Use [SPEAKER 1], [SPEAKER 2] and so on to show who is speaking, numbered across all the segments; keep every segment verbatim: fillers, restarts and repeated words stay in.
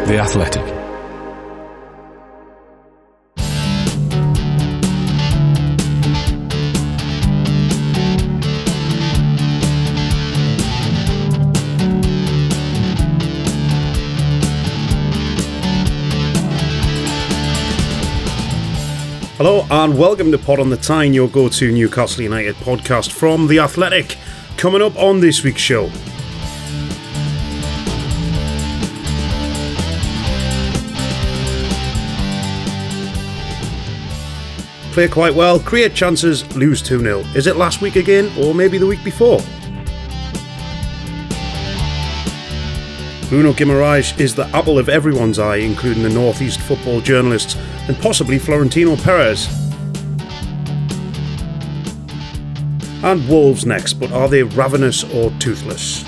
[SPEAKER 1] The Athletic.
[SPEAKER 2] Hello and welcome to Pod on the Tyne, your go-to Newcastle United podcast from The Athletic. Coming up on this week's show: play quite well, create chances, lose two nil. Is it last week again, or maybe the week before? Bruno Guimaraes is the apple of everyone's eye, including the North East football journalists and possibly Florentino Perez. And Wolves next, but are they ravenous or toothless?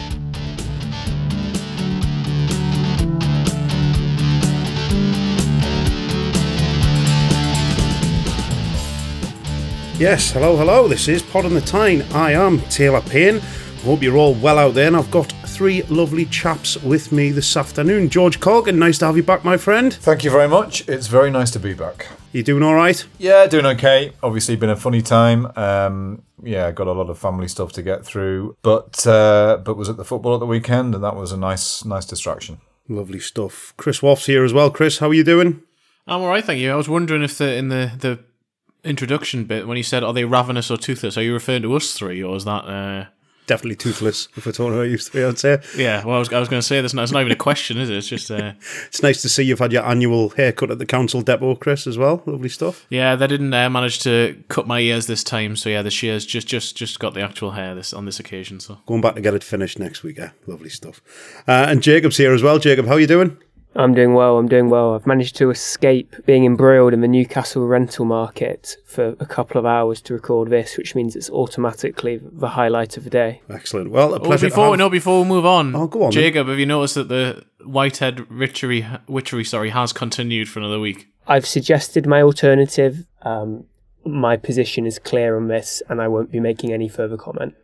[SPEAKER 2] Yes, hello, hello, this is Pod on the Tyne. I am Taylor Payne. I hope you're all well out there, and I've got three lovely chaps with me this afternoon. George Corgan, nice to have you back, my friend.
[SPEAKER 3] Thank you very much. It's very nice to be back.
[SPEAKER 2] You doing all right?
[SPEAKER 3] Yeah, doing okay. Obviously, been a funny time. Um, yeah, got a lot of family stuff to get through, but uh, but was at the football at the weekend, and that was a nice nice distraction.
[SPEAKER 2] Lovely stuff. Chris Wolf's here as well. Chris, how are you doing?
[SPEAKER 4] I'm all right, thank you. I was wondering if the in the the introduction bit when you said, "Are they ravenous or toothless?" Are you referring to us three, or is that? Uh...
[SPEAKER 2] Definitely toothless, if we're talking about you three, I'd say.
[SPEAKER 4] Yeah, well, I was, I was going to say, that's not, it's not even a question, is it? It's just... Uh...
[SPEAKER 2] It's nice to see you've had your annual haircut at the council depot, Chris, as well. Lovely stuff.
[SPEAKER 4] Yeah, they didn't uh, manage to cut my ears this time, so yeah, the shears just just just got the actual hair this on this occasion. So
[SPEAKER 2] going back to get it finished next week, yeah. Lovely stuff. Uh, and Jacob's here as well. Jacob, how are you doing?
[SPEAKER 5] I'm doing well, I'm doing well. I've managed to escape being embroiled in the Newcastle rental market for a couple of hours to record this, which means it's automatically the highlight of the day.
[SPEAKER 2] Excellent. Well, a pleasure
[SPEAKER 4] oh, before,
[SPEAKER 2] to have...
[SPEAKER 4] No, before we move on,
[SPEAKER 2] oh, go on
[SPEAKER 4] Jacob,
[SPEAKER 2] then.
[SPEAKER 4] Have you noticed that the Whitehead witchery, witchery sorry, has continued for another week?
[SPEAKER 5] I've suggested my alternative. Um, my position is clear on this, and I won't be making any further comment.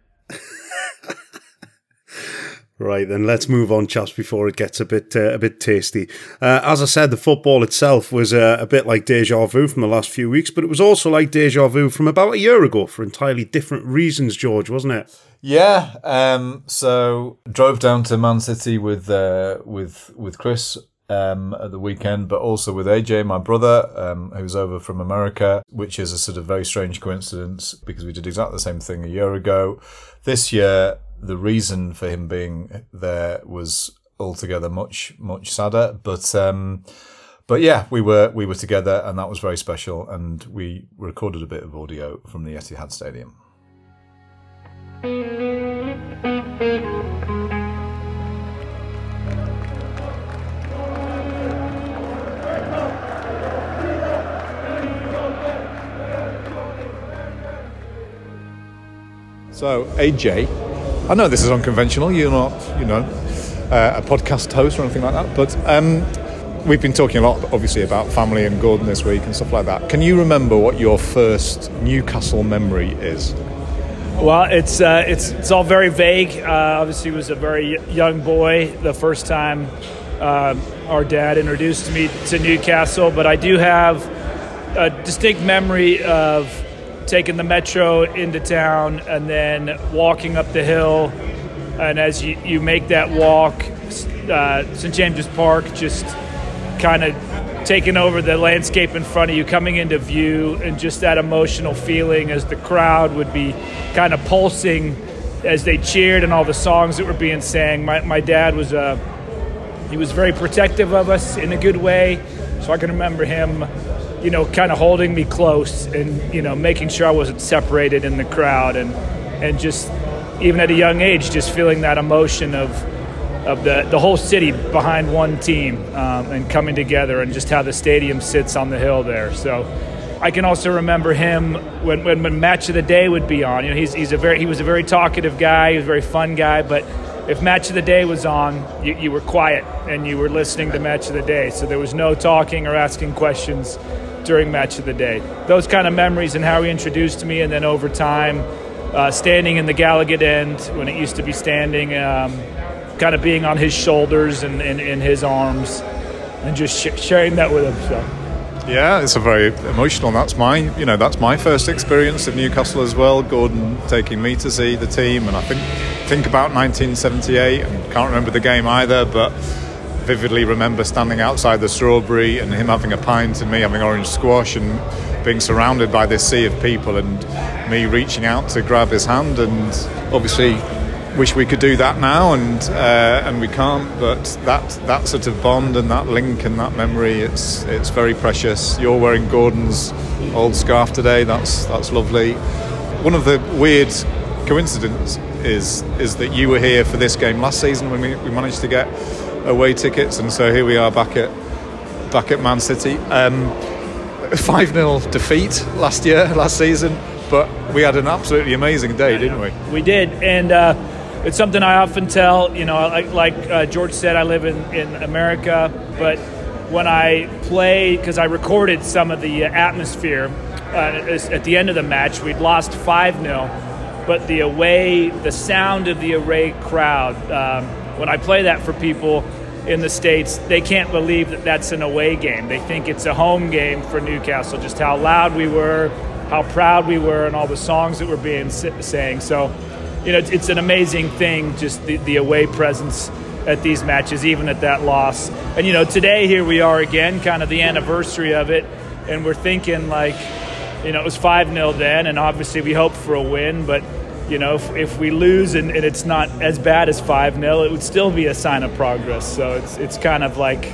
[SPEAKER 2] Right, then let's move on, chaps, before it gets a bit uh, a bit tasty. Uh, as I said, the football itself was uh, a bit like deja vu from the last few weeks, but it was also like deja vu from about a year ago for entirely different reasons, George, wasn't it?
[SPEAKER 3] Yeah, um, so drove down to Man City with uh, with with Chris um, at the weekend, but also with A J, my brother, um, who's over from America, which is a sort of very strange coincidence because we did exactly the same thing a year ago. This year, the reason for him being there was altogether much, much sadder. But um, but yeah, we were we were together, and that was very special. And we recorded a bit of audio from the Etihad Stadium. So A J, I know this is unconventional. You're not, you know, uh, a podcast host or anything like that. But um, we've been talking a lot, obviously, about family and Gordon this week and stuff like that. Can you remember what your first Newcastle memory is?
[SPEAKER 6] Well, it's uh, it's it's all very vague. Uh, obviously, was a very young boy the first time uh, our dad introduced me to Newcastle. But I do have a distinct memory of taking the metro into town and then walking up the hill, and as you, you make that walk, uh, Saint James's Park just kind of taking over the landscape in front of you, coming into view, and just that emotional feeling as the crowd would be kind of pulsing as they cheered and all the songs that were being sang. My my dad was uh, he was very protective of us in a good way, so I can remember him, you know, kind of holding me close and, you know, making sure I wasn't separated in the crowd, and and just even at a young age, just feeling that emotion of of the, the whole city behind one team um, and coming together, and just how the stadium sits on the hill there. So I can also remember him when, when, when Match of the Day would be on. You know, he's he's a very he was a very talkative guy. He was a very fun guy, but if Match of the Day was on, you, you were quiet and you were listening to Match of the Day. So there was no talking or asking questions during Match of the Day. Those kind of memories and how he introduced me, and then over time, uh, standing in the Gallagher end when it used to be standing, um, kind of being on his shoulders and in his arms, and just sh- sharing that with him. So.
[SPEAKER 3] Yeah, it's a very emotional. That's my, you know, that's my first experience of Newcastle as well. Gordon taking me to see the team, and I think think about nineteen seventy-eight, and can't remember the game either, but vividly remember standing outside the Strawberry and him having a pint and me having orange squash and being surrounded by this sea of people and me reaching out to grab his hand, and obviously wish we could do that now, and uh, and we can't. But that that sort of bond and that link and that memory, it's it's very precious. You're wearing Gordon's old scarf today. That's that's lovely. One of the weird coincidences is is that you were here for this game last season when we, we managed to get away tickets, and so here we are back at back at Man City. Um, five nil defeat last year, last season, but we had an absolutely amazing day, didn't we?
[SPEAKER 6] We did, and uh, it's something I often tell, you know, like, like uh, George said, I live in, in America, but when I play, because I recorded some of the atmosphere uh, at the end of the match, we'd lost five nil, but the away, the sound of the away crowd, um, when I play that for people in the States, they can't believe that that's an away game. They think it's a home game for Newcastle, just how loud we were, how proud we were, and all the songs that were being sang. So, you know, it's, it's an amazing thing, just the, the away presence at these matches, even at that loss. And, you know, today here we are again, kind of the anniversary of it, and we're thinking like, you know, it was five nil then, and obviously we hoped for a win, but, you know, if, if we lose and, and it's not as bad as five nil, it would still be a sign of progress. So it's it's kind of like,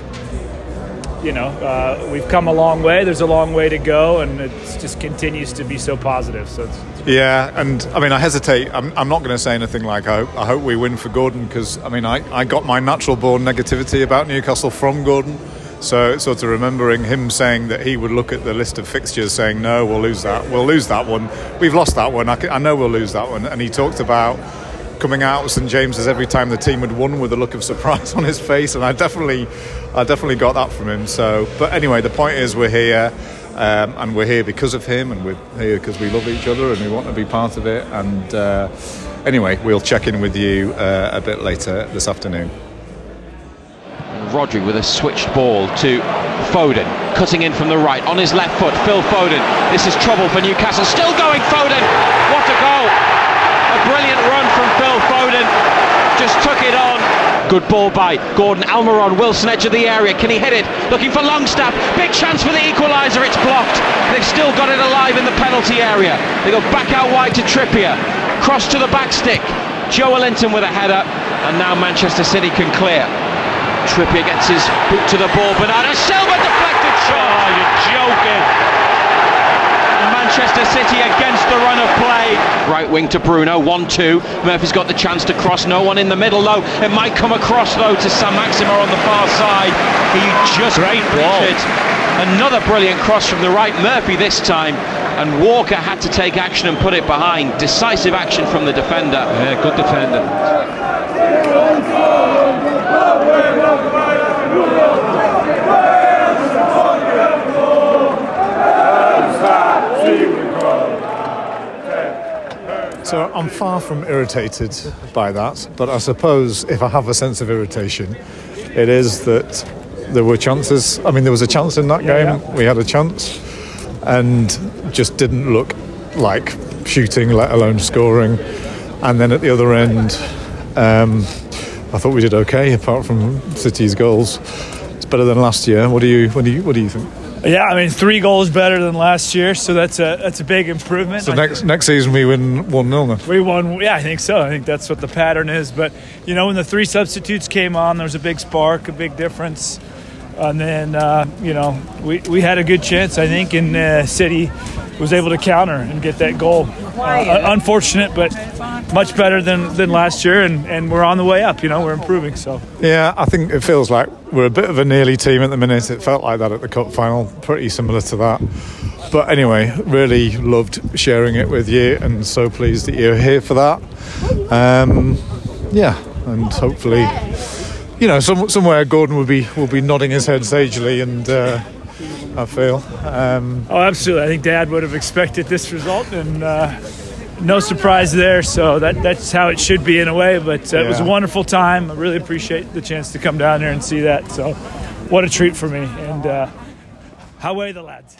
[SPEAKER 6] you know, uh, we've come a long way. There's a long way to go, and it just continues to be so positive. So it's, it's
[SPEAKER 3] yeah, and I mean, I hesitate. I'm, I'm not going to say anything like I hope, I hope we win for Gordon, because I mean, I, I got my natural born negativity about Newcastle from Gordon. So sort of remembering him saying that he would look at the list of fixtures saying, no, we'll lose that. We'll lose that one. We've lost that one. I, can, I know we'll lose that one. And he talked about coming out of St James's every time the team had won with a look of surprise on his face. And I definitely I definitely got that from him. So, but anyway, the point is we're here. Um, and we're here because of him. And we're here because we love each other and we want to be part of it. And uh, anyway, we'll check in with you uh, a bit later this afternoon.
[SPEAKER 1] Rodri with a switched ball to Foden, cutting in from the right on his left foot. Phil Foden, this is trouble for Newcastle, still going Foden, what a goal, a brilliant run from Phil Foden, just took it on. Good ball by Gordon. Almiron, Wilson, edge of the area, can he hit it, looking for Longstaff, big chance for the equaliser, it's blocked. They've still got it alive in the penalty area. They go back out wide to Trippier, cross to the back stick, Joe Linton with a header, and now Manchester City can clear. Trippier gets his boot to the ball, Bernardo Silva deflected shot. Oh, you're joking. Manchester City against the run of play. Right wing to Bruno, one two. Murphy's got the chance to cross, no one in the middle though. It might come across though to Sam Maximo on the far side. He just Great reach it. Another brilliant cross from the right, Murphy this time. And Walker had to take action and put it behind. Decisive action from the defender.
[SPEAKER 7] Yeah, good defender.
[SPEAKER 3] So I'm far from irritated by that, but I suppose if I have a sense of irritation, it is that there were chances. I mean, there was a chance in that
[SPEAKER 6] yeah,
[SPEAKER 3] game.
[SPEAKER 6] Yeah.
[SPEAKER 3] We had a chance and just didn't look like shooting, let alone scoring. And then at the other end, um, I thought we did okay, apart from City's goals. It's better than last year. What do you, what do you, what do you think?
[SPEAKER 6] Yeah, I mean, three goals better than last year, so that's a that's a big improvement.
[SPEAKER 3] So next next season we win one nil then?
[SPEAKER 6] We won, yeah, I think so. I think that's what the pattern is. But, you know, when the three substitutes came on, there was a big spark, a big difference. And then, uh, you know, we, we had a good chance, I think, and uh, City was able to counter and get that goal. Uh, unfortunate, but much better than, than last year, and, and we're on the way up, you know, we're improving. So
[SPEAKER 3] yeah, I think it feels like we're a bit of a nearly team at the minute. It felt like that at the cup final, pretty similar to that. But anyway, really loved sharing it with you, and so pleased that you're here for that. Um, yeah, and hopefully, you know, some, somewhere Gordon will be will be nodding his head sagely, and uh, I feel. Um,
[SPEAKER 6] oh, absolutely. I think Dad would have expected this result, and uh, no surprise there. So that that's how it should be in a way. But uh, yeah. It was a wonderful time. I really appreciate the chance to come down here and see that. So what a treat for me. And uh, away the lads.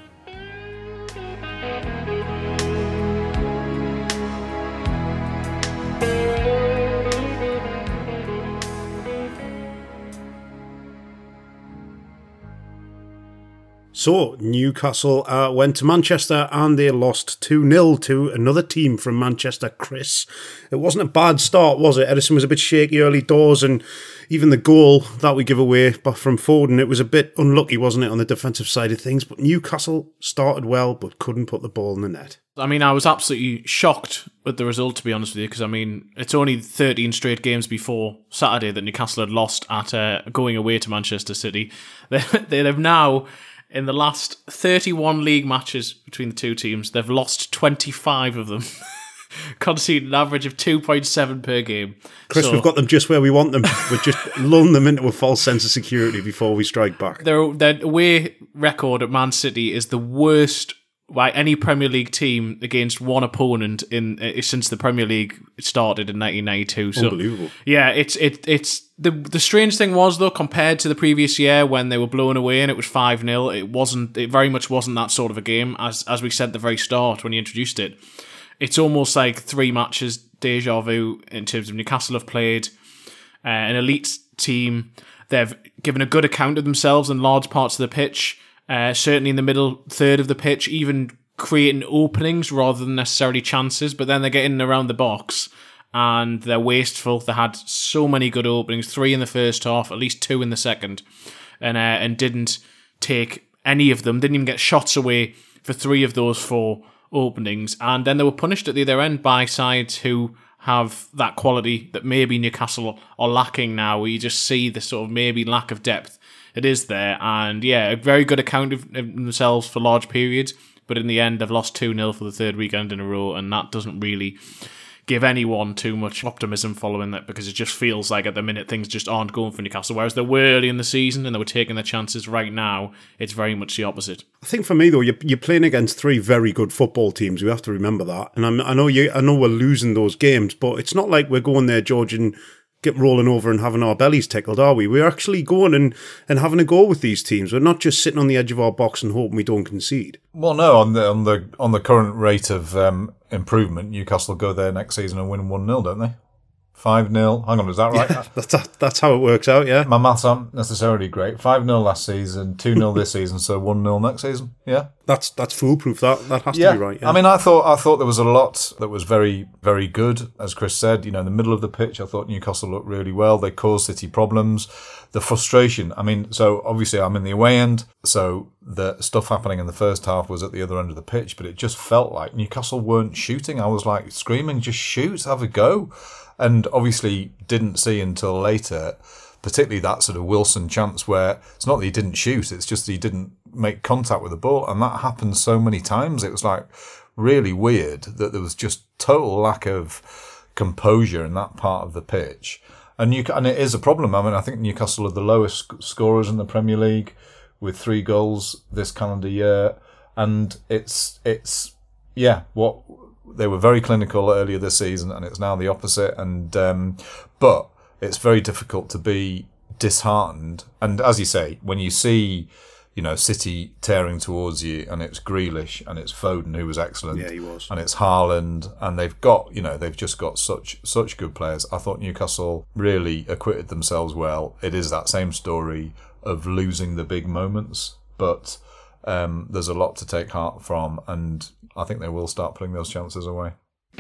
[SPEAKER 2] So, Newcastle uh, went to Manchester and they lost two nil to another team from Manchester, Chris. It wasn't a bad start, was it? Edison was a bit shaky early doors, and even the goal that we give away from Foden, it was a bit unlucky, wasn't it, on the defensive side of things? But Newcastle started well, but couldn't put the ball in the net.
[SPEAKER 4] I mean, I was absolutely shocked with the result, to be honest with you, because, I mean, it's only thirteen straight games before Saturday that Newcastle had lost at uh, going away to Manchester City. They, they have now... In the last thirty-one league matches between the two teams, they've lost twenty-five of them, conceding an average of two point seven per game.
[SPEAKER 2] Chris, so, we've got them just where we want them. We're just lulling them into a false sense of security before we strike back.
[SPEAKER 4] Their, their away record at Man City is the worst by any Premier League team against one opponent in uh, since the Premier League started in nineteen ninety-two. So,
[SPEAKER 2] unbelievable.
[SPEAKER 4] Yeah, it's it it's the the strange thing was though, compared to the previous year when they were blown away and it was five nil, it wasn't it very much wasn't that sort of a game as as we said at the very start when you introduced it. It's almost like three matches deja vu in terms of Newcastle have played uh, an elite team. They've given a good account of themselves in large parts of the pitch. Uh, certainly in the middle third of the pitch, even creating openings rather than necessarily chances, but then they get in and around the box and they're wasteful. They had so many good openings, three in the first half, at least two in the second, and uh, and didn't take any of them, didn't even get shots away for three of those four openings, and then they were punished at the other end by sides who have that quality that maybe Newcastle are lacking now, where you just see the sort of maybe lack of depth. It is there, and yeah, a very good account of themselves for large periods, but in the end they've lost two nil for the third weekend in a row, and that doesn't really give anyone too much optimism following that, because it just feels like at the minute things just aren't going for Newcastle, whereas they were early in the season and they were taking their chances. Right now, it's very much the opposite.
[SPEAKER 2] I think for me though, you're, you're playing against three very good football teams. We have to remember that, and I'm, I know you, I know we're losing those games, but it's not like we're going there, George, and get rolling over and having our bellies tickled, are we? We're actually going and, and having a go with these teams. We're not just sitting on the edge of our box and hoping we don't concede.
[SPEAKER 3] Well, no, on the on the on the current rate of um, improvement, Newcastle go there next season and win one nil, don't they? five nil. Hang on, is that right?
[SPEAKER 2] Yeah, that's, that's how it works out, yeah.
[SPEAKER 3] My maths aren't necessarily great. five nil last season, two nil this season, so one nil next season. Yeah.
[SPEAKER 2] That's that's foolproof. That that has
[SPEAKER 3] yeah.
[SPEAKER 2] to be right. Yeah.
[SPEAKER 3] I mean, I thought I thought there was a lot that was very, very good. As Chris said, you know, in the middle of the pitch, I thought Newcastle looked really well. They caused City problems. The frustration, I mean, so obviously I'm in the away end, so the stuff happening in the first half was at the other end of the pitch, but it just felt like Newcastle weren't shooting. I was like screaming, just shoot, have a go. And obviously didn't see until later, particularly that sort of Wilson chance where it's not that he didn't shoot, it's just that he didn't make contact with the ball. And that happened so many times. It was like really weird that there was just total lack of composure in that part of the pitch. And, New- and it is a problem. I mean, I think Newcastle are the lowest scorers in the Premier League with three goals this calendar year. And it's, it's yeah, what... They were very clinical earlier this season, and it's now the opposite. And um, but it's very difficult to be disheartened. And as you say, when you see, you know, City tearing towards you, and it's Grealish and it's Foden who was excellent,
[SPEAKER 2] yeah, he was,
[SPEAKER 3] and it's Haaland, and they've got, you know, they've just got such such good players. I thought Newcastle really acquitted themselves well. It is that same story of losing the big moments, but um, there's a lot to take heart from, and I think they will start putting those chances away.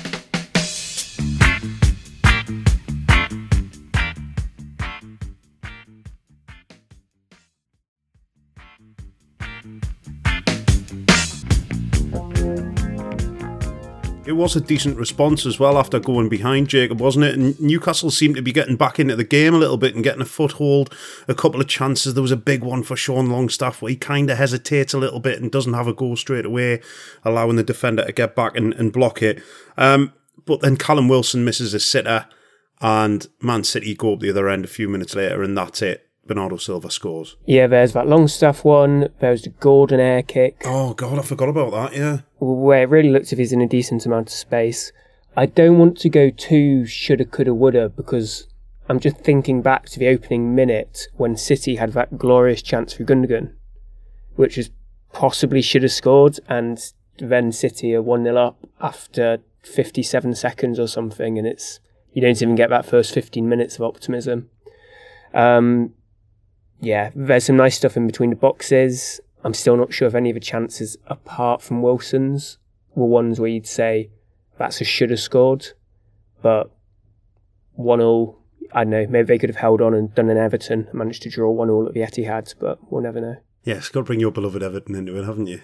[SPEAKER 2] It was a decent response as well after going behind, Jacob, wasn't it? And Newcastle seemed to be getting back into the game a little bit and getting a foothold, a couple of chances. There was a big one for Sean Longstaff where he kind of hesitates a little bit and doesn't have a goal straight away, allowing the defender to get back and, and block it. Um, but then Callum Wilson misses a sitter and Man City go up the other end a few minutes later, and that's it. Bernardo Silva scores.
[SPEAKER 5] Yeah, there's that Longstaff one. There's the Gordon air kick.
[SPEAKER 2] Oh, God, I forgot about that, yeah.
[SPEAKER 5] Where it really looks as if he's in a decent amount of space. I don't want to go too shoulda, coulda, woulda, because I'm just thinking back to the opening minute when City had that glorious chance for Gundogan, which was possibly should have scored, and then City are one nil up after fifty-seven seconds or something, and it's you don't even get that first fifteen minutes of optimism. Um, yeah, there's some nice stuff in between the boxes. I'm still not sure if any of the chances, apart from Wilson's, were ones where you'd say that's a should have scored, but one all, I don't know, maybe they could have held on and done an Everton and managed to draw one all at the Etihad, but we'll never know.
[SPEAKER 2] Yes, got to bring your beloved Everton into it, haven't you?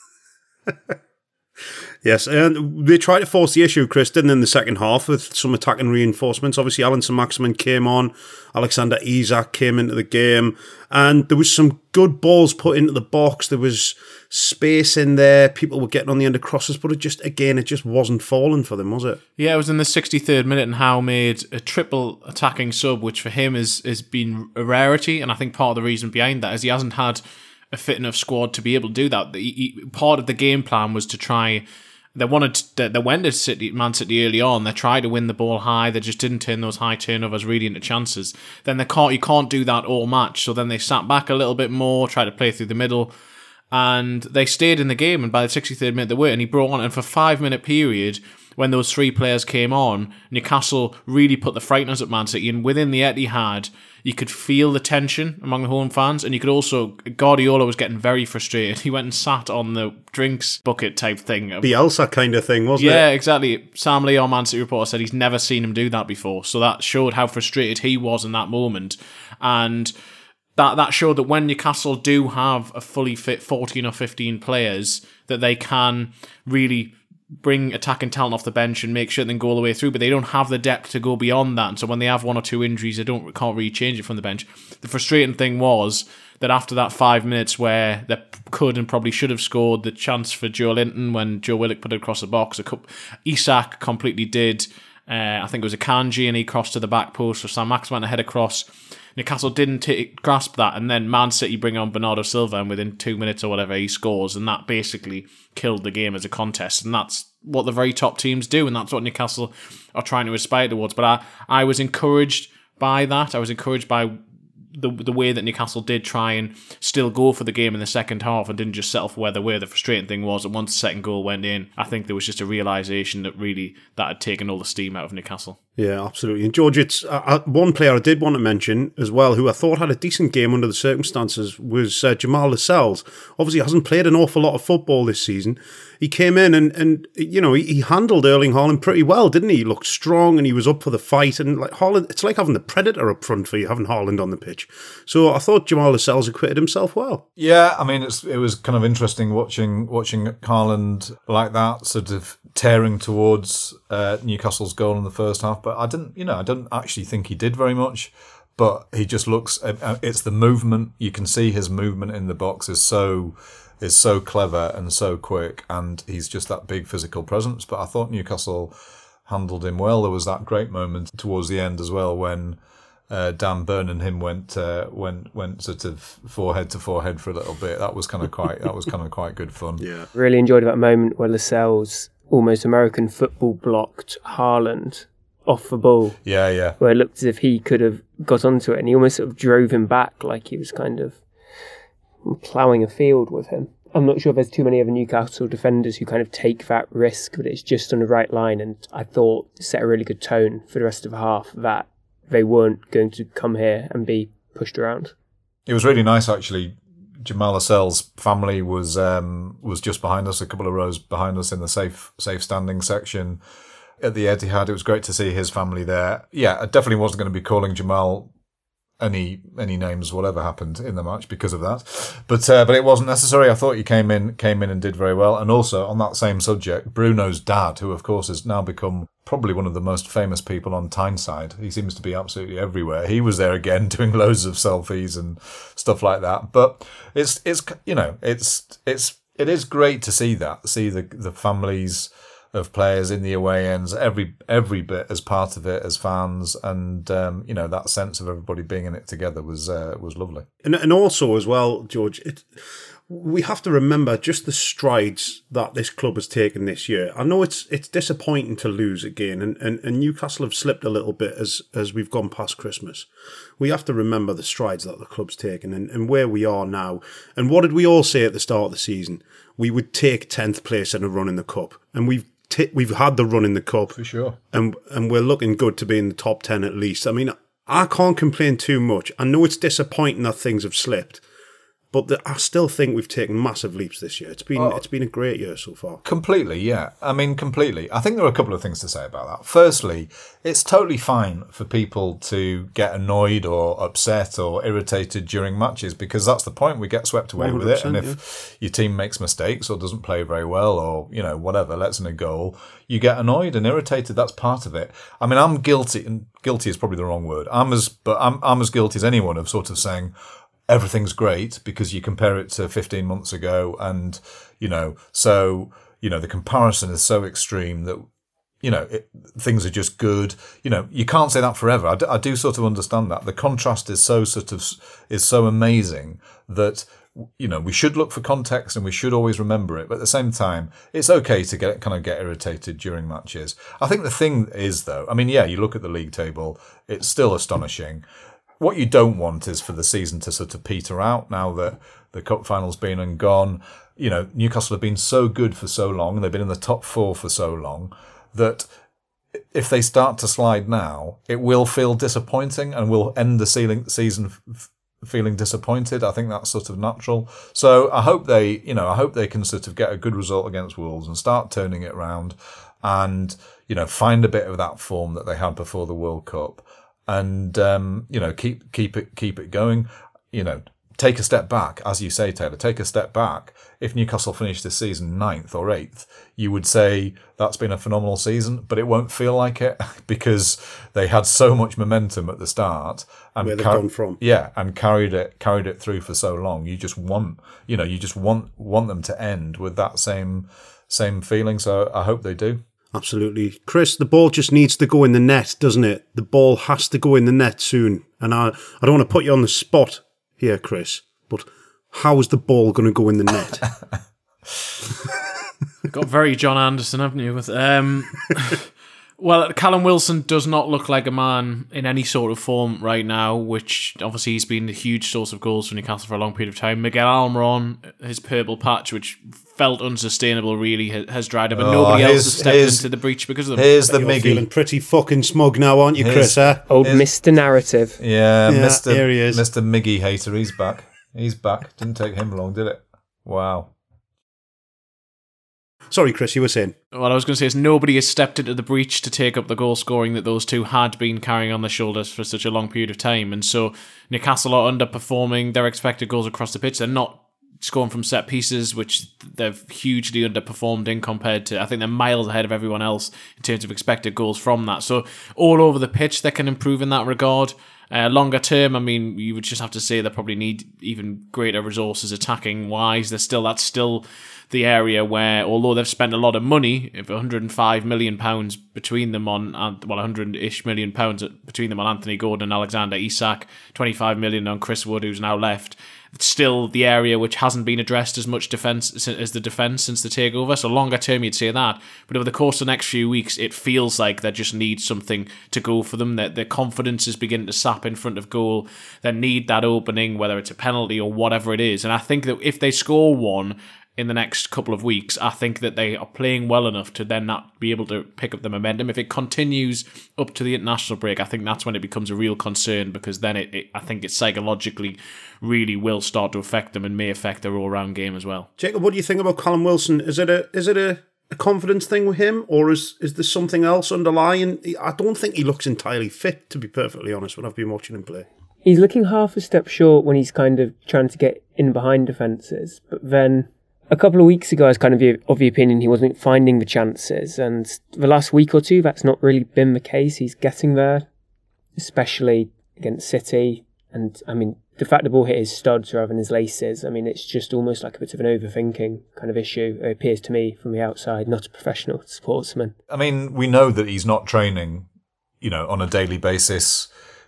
[SPEAKER 2] Yes, and they tried to force the issue, Chris, didn't in the second half with some attacking reinforcements. Obviously, Alan Saint-Maximin came on, Alexander Isak came into the game, and there was some good balls put into the box. There was space in there. People were getting on the end of crosses, but it just, again, it just wasn't falling for them, was it?
[SPEAKER 4] Yeah, it was in the sixty-third minute, and Howe made a triple attacking sub, which for him is has been a rarity, and I think part of the reason behind that is he hasn't had a fit enough squad to be able to do that. He, he, part of the game plan was to try. They wanted. To, they went to City, Man City early on. They tried to win the ball high. They just didn't turn those high turnovers really into chances. Then they can't. You can't do that all match. So then they sat back a little bit more, tried to play through the middle, and they stayed in the game. And by the sixty-third minute, they were. And he brought on. And for a five minute period, when those three players came on, Newcastle really put the frighteners at Man City. And within the Etihad, you could feel the tension among the home fans, and you could also, Guardiola was getting very frustrated. He went and sat on the drinks bucket type thing.
[SPEAKER 2] Bielsa kind of thing, wasn't
[SPEAKER 4] yeah,
[SPEAKER 2] it?
[SPEAKER 4] Yeah, exactly. Sam Lee, our Man City reporter, said he's never seen him do that before. So that showed how frustrated he was in that moment. And that, that showed that when Newcastle do have a fully fit fourteen or fifteen players, that they can really bring attacking talent off the bench and make sure they can go all the way through, but they don't have the depth to go beyond that. And so when they have one or two injuries, they don't can't really change it from the bench. The frustrating thing was that after that five minutes where they could and probably should have scored, the chance for Joe Linton when Joe Willock put it across the box, a couple, Isak completely did. Uh, I think it was a Kanji and he crossed to the back post, so Saint-Maximin went ahead across. Newcastle didn't t- grasp that, and then Man City bring on Bernardo Silva, and within two minutes or whatever he scores, and that basically killed the game as a contest. And that's what the very top teams do, and that's what Newcastle are trying to aspire towards. But I, I was encouraged by that. I was encouraged by the the way that Newcastle did try and still go for the game in the second half and didn't just settle for where they were. The frustrating thing was that once the second goal went in, I think there was just a realisation that really that had taken all the steam out of Newcastle.
[SPEAKER 2] Yeah, absolutely. And George, it's uh, one player I did want to mention as well, who I thought had a decent game under the circumstances, was uh, Jamal Lascelles. Obviously, hasn't played an awful lot of football this season. He came in and, and you know, he, he handled Erling Haaland pretty well, didn't he? He looked strong and he was up for the fight. And like Haaland, it's like having the Predator up front for you, having Haaland on the pitch. So I thought Jamal Lascelles acquitted himself well.
[SPEAKER 3] Yeah, I mean, it's, it was kind of interesting watching watching Haaland like that, sort of tearing towards uh, Newcastle's goal in the first half. But I didn't, you know, I didn't actually think he did very much. But he just looks. Uh, it's the movement. You can see his movement in the box is so is so clever and so quick, and he's just that big physical presence. But I thought Newcastle handled him well. There was that great moment towards the end as well when uh, Dan Burn and him went uh, went went sort of forehead to forehead for a little bit. That was kind of quite that was kind of quite good fun.
[SPEAKER 2] Yeah,
[SPEAKER 5] really enjoyed that moment where Lascelles almost American football blocked Haaland off the ball.
[SPEAKER 3] Yeah, yeah.
[SPEAKER 5] Where it looked as if he could have got onto it, and he almost sort of drove him back like he was kind of ploughing a field with him. I'm not sure if there's too many other Newcastle defenders who kind of take that risk, but it's just on the right line, and I thought set a really good tone for the rest of the half that they weren't going to come here and be pushed around.
[SPEAKER 3] It was really nice, actually. Jamal Lascelles' family was um, was just behind us, a couple of rows behind us in the safe safe standing section at the Etihad. It was great to see his family there. Yeah, I definitely wasn't going to be calling Jamal any any names, whatever happened in the match, because of that. But uh, but it wasn't necessary. I thought he came in came in and did very well. And also on that same subject, Bruno's dad, who of course has now become probably one of the most famous people on Tyneside. He seems to be absolutely everywhere. He was there again doing loads of selfies and stuff like that. But it's it's you know it's it's it is great to see that see the the families of players in the away ends, every every bit as part of it as fans, and um, you know that sense of everybody being in it together was uh, was lovely.
[SPEAKER 2] And and also as well, George, it, we have to remember just the strides that this club has taken this year. I know it's it's disappointing to lose again, and, and, and Newcastle have slipped a little bit as as we've gone past Christmas. We have to remember the strides that the club's taken and, and where we are now. And what did we all say at the start of the season? We would take tenth place in a run in the Cup. And we've t- we've had the run in the Cup.
[SPEAKER 3] For sure.
[SPEAKER 2] And, and we're looking good to be in the top ten at least. I mean, I can't complain too much. I know it's disappointing that things have slipped. But the, I still think we've taken massive leaps this year. It's been oh, it's been a great year so far.
[SPEAKER 3] Completely, yeah. I mean, completely. I think there are a couple of things to say about that. Firstly, it's totally fine for people to get annoyed or upset or irritated during matches because that's the point. We get swept away with it. And if yeah. your team makes mistakes or doesn't play very well or, you know, whatever, lets in a goal, you get annoyed and irritated. That's part of it. I mean, I'm guilty, and guilty is probably the wrong word. I'm as, but I'm, I'm as guilty as anyone of sort of saying, everything's great because you compare it to fifteen months ago and, you know, so, you know, the comparison is so extreme that, you know, it, things are just good. You know, you can't say that forever. I do, I do sort of understand that. The contrast is so sort of, is so amazing that, you know, we should look for context and we should always remember it. But at the same time, it's okay to get kind of get irritated during matches. I think the thing is, though, I mean, yeah, you look at the league table, it's still astonishing. What you don't want is for the season to sort of peter out now that the cup final's been and gone. You know, Newcastle have been so good for so long, and they've been in the top four for so long, that if they start to slide now, it will feel disappointing and will end the season f- feeling disappointed. I think that's sort of natural. So I hope they, you know, I hope they can sort of get a good result against Wolves and start turning it around and, you know, find a bit of that form that they had before the World Cup. And, um, you know, keep keep it keep it going. You know, take a step back, as you say, Taylor, take a step back. If Newcastle finished this season ninth or eighth, you would say that's been a phenomenal season, but it won't feel like it because they had so much momentum at the start and
[SPEAKER 2] where they've car- gone from.
[SPEAKER 3] Yeah, and carried it carried it through for so long. You just want, you know, you just want want them to end with that same same feeling. So I hope they do.
[SPEAKER 2] Absolutely. Chris, the ball just needs to go in the net, doesn't it? The ball has to go in the net soon. And I, I don't want to put you on the spot here, Chris, but how is the ball going to go in the net?
[SPEAKER 4] Got very John Anderson, haven't you? With um, well, Callum Wilson does not look like a man in any sort of form right now, which obviously he's been a huge source of goals for Newcastle for a long period of time. Miguel Almiron, his purple patch, which felt unsustainable, really has dried up, and oh, nobody else has stepped into the breach because of them.
[SPEAKER 3] Here's the
[SPEAKER 2] You're
[SPEAKER 3] Miggy.
[SPEAKER 2] Feeling pretty fucking smug now, aren't you, Chris? Huh?
[SPEAKER 5] Old here's, Mister Narrative.
[SPEAKER 3] Yeah,
[SPEAKER 2] yeah
[SPEAKER 3] Mister
[SPEAKER 2] Here he is.
[SPEAKER 3] Mister Miggy hater. He's back. He's back. Didn't take him long, did it? Wow.
[SPEAKER 2] Sorry, Chris, you were saying.
[SPEAKER 4] What I was going to say is nobody has stepped into the breach to take up the goal scoring that those two had been carrying on their shoulders for such a long period of time. And so Newcastle are underperforming their expected goals across the pitch. They're not scoring from set pieces, which they've hugely underperformed in compared to, I think they're miles ahead of everyone else in terms of expected goals from that. So all over the pitch, they can improve in that regard. Uh, longer term, I mean, you would just have to say they probably need even greater resources attacking wise. There's still, that's still the area where, although they've spent a lot of money, if one hundred five million pounds between them on, well, one hundred-ish million pounds between them on Anthony Gordon and Alexander Isak, twenty-five million on Chris Wood, who's now left. It's still the area which hasn't been addressed as much defense as the defense since the takeover. So longer term, you'd say that. But over the course of the next few weeks, it feels like they just need something to go for them. That their confidence is beginning to sap in front of goal. They need that opening, whether it's a penalty or whatever it is. And I think that if they score one in the next couple of weeks, I think that they are playing well enough to then not be able to pick up the momentum. If it continues up to the international break, I think that's when it becomes a real concern, because then it, it I think it psychologically really will start to affect them and may affect their all-round game as well.
[SPEAKER 2] Jacob, what do you think about Callum Wilson? Is it a is it a, a confidence thing with him, or is, is there something else underlying? I don't think he looks entirely fit, to be perfectly honest, when I've been watching him play.
[SPEAKER 5] He's looking half a step short when he's kind of trying to get in behind defences, but then a couple of weeks ago I was kind of of the opinion he wasn't finding the chances, and the last week or two that's not really been the case. He's getting there, especially against City, and I mean the fact the ball hit his studs rather than his laces, I mean it's just almost like a bit of an overthinking kind of issue, it appears to me from the outside, not a professional sportsman.
[SPEAKER 3] I mean, we know that he's not training, you know, on a daily basis.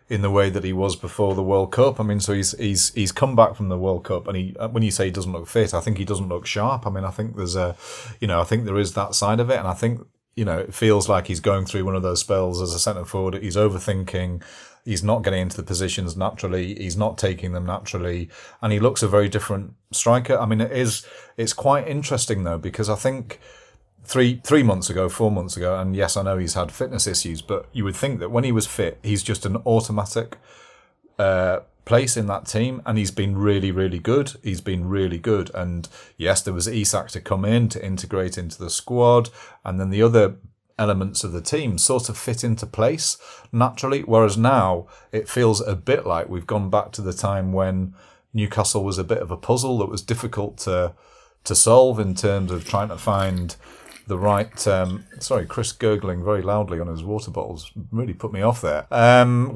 [SPEAKER 3] in the way that he was before the World Cup. I mean, so he's he's he's come back from the World Cup, and he when you say he doesn't look fit, I think he doesn't look sharp. I mean, I think there's a, you know, I think there is that side of it, and I think, you know, it feels like he's going through one of those spells as a centre forward. He's overthinking. He's not getting into the positions naturally. He's not taking them naturally, and he looks a very different striker. I mean, it is it's quite interesting though, because I think. Three three months ago, four months ago, and yes, I know he's had fitness issues, but you would think that when he was fit, he's just an automatic uh, place in that team, and he's been really, really good. He's been really good, and yes, there was Isak to come in to integrate into the squad, and then the other elements of the team sort of fit into place naturally, whereas now it feels a bit like we've gone back to the time when Newcastle was a bit of a puzzle that was difficult to to solve in terms of trying to find the right, um, sorry, Chris gurgling very loudly on his water bottles really put me off there. Um,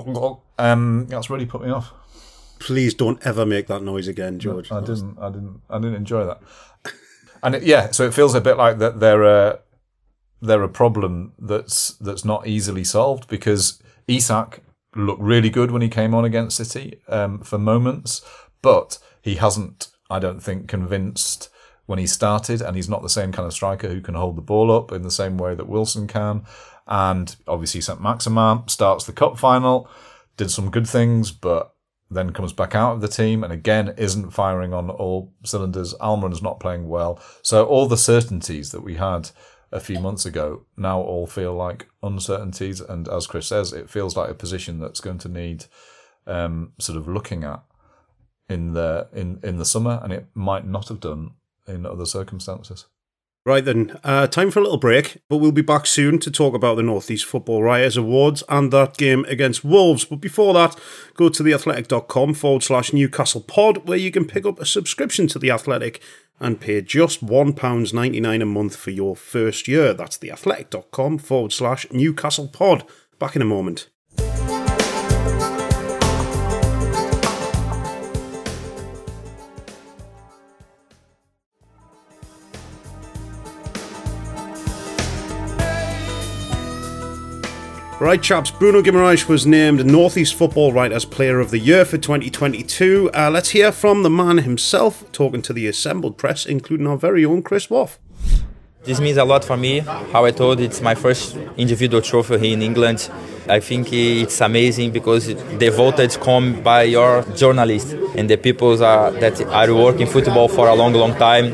[SPEAKER 3] um, that's really put me off.
[SPEAKER 2] Please don't ever make that noise again, George.
[SPEAKER 3] No, I didn't. I didn't. I didn't enjoy that. And it, yeah, so it feels a bit like that. They're a they're a problem that's that's not easily solved, because Isak looked really good when he came on against City um, for moments, but he hasn't, I don't think, convinced when he started, and he's not the same kind of striker who can hold the ball up in the same way that Wilson can. And obviously Saint-Maximin starts the cup final, did some good things, but then comes back out of the team and again isn't firing on all cylinders. Almiron's not playing well. So all the certainties that we had a few months ago now all feel like uncertainties, and as Chris says, it feels like a position that's going to need um, sort of looking at in the in, in the summer, and it might not have done in other circumstances.
[SPEAKER 2] Right then, uh, time for a little break, but we'll be back soon to talk about the North East Football Writers Awards and that game against Wolves. But before that, go to theathletic.com forward slash Newcastle pod, where you can pick up a subscription to The Athletic and pay just one pound ninety-nine a month for your first year. That's theathletic.com forward slash Newcastle pod. Back in a moment. Right, chaps, Bruno Guimaraes was named North East Football Writers Player of the Year for twenty twenty-two. Uh, let's hear from the man himself, talking to the assembled press, including our very own Chris Woff.
[SPEAKER 7] This means a lot for me. How I told, it's my first individual trophy here in England. I think it's amazing because the votes come by your journalists and the people are, that are working football for a long, long time.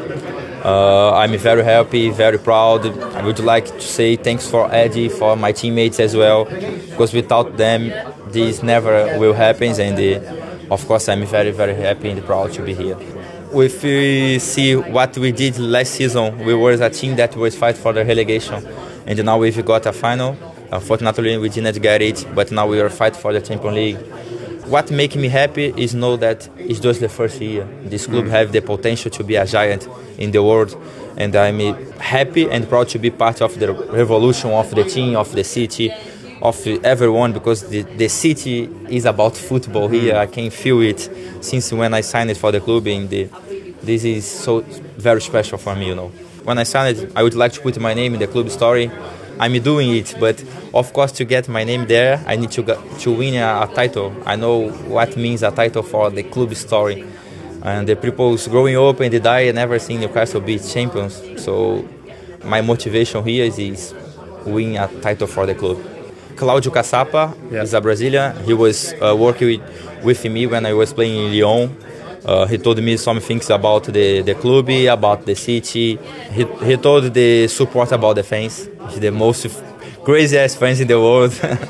[SPEAKER 7] Uh, I'm very happy, very proud. I would like to say thanks for Eddie, for my teammates as well, because without them, this never will happen. And uh, of course, I'm very, very happy and proud to be here. If we see what we did last season, we were a team that was fighting for the relegation, and now we've got a final. Unfortunately, we didn't get it, but now we are fighting for the Champions League. What makes me happy is know that it's just the first year. This club mm. have the potential to be a giant in the world, and I'm happy and proud to be part of the revolution of the team, of the city, of everyone, because the, the city is about football here. I can feel it since when I signed it for the club, and the, this is so very special for me, you know. When I signed it, I would like to put my name in the club story. I'm doing it, but of course to get my name there, I need to go, to win a, a title. I know what means a title for the club story. And the people growing up and they die and never seen Newcastle be champions. So my motivation here is, is win a title for the club. Claudio Caçapa yeah. is a Brazilian. He was uh, working with, with me when I was playing in Lyon. Uh, he told me some things about the, the club, about the city. He, he told the support about the fans. He's the most craziest fans in the world.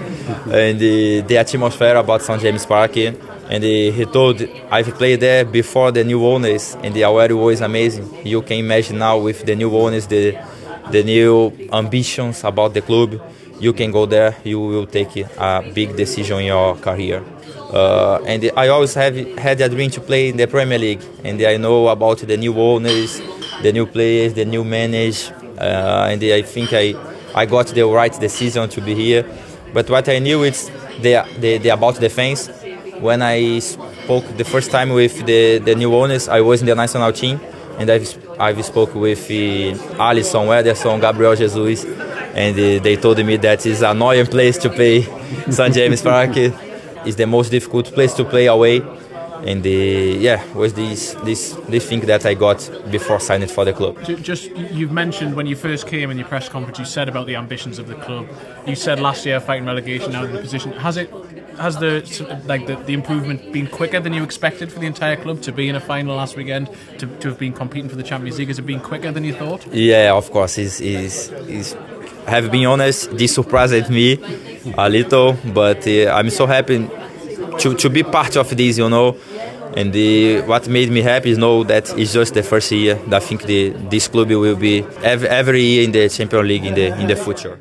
[SPEAKER 7] And the, the atmosphere about Saint James Park. And he told, I've played there before the new owners, and the award was amazing. You can imagine now with the new owners, the, the new ambitions about the club. You can go there, you will take a big decision in your career. Uh, and I always have had a dream to play in the Premier League, and I know about the new owners, the new players, the new managers, uh, and I think I, I got the right decision to be here. But what I knew is the, the, the about the fans. When I spoke the first time with the, the new owners, I was in the national team, and I've, I've spoke with uh, Alisson, Ederson, Gabriel Jesus, and uh, they told me that it's an annoying place to play, Saint James Park. it's the most difficult place to play away. And the, yeah, was this this this thing that I got before signing for the club.
[SPEAKER 4] Just, you've mentioned when you first came in your press conference, you said about the ambitions of the club. You said last year fighting relegation, now in the position. Has it, has the like the, the improvement been quicker than you expected for the entire club to be in a final last weekend, to, to have been competing for the Champions League? Has it been quicker than you thought?
[SPEAKER 7] Yeah, of course. Is is is. Have been honest, this surprised me a little, but uh, I'm so happy to to be part of this, you know. And the, what made me happy is know that it's just the first year. I think the, this club will be every, every year in the Champions League in the in the future.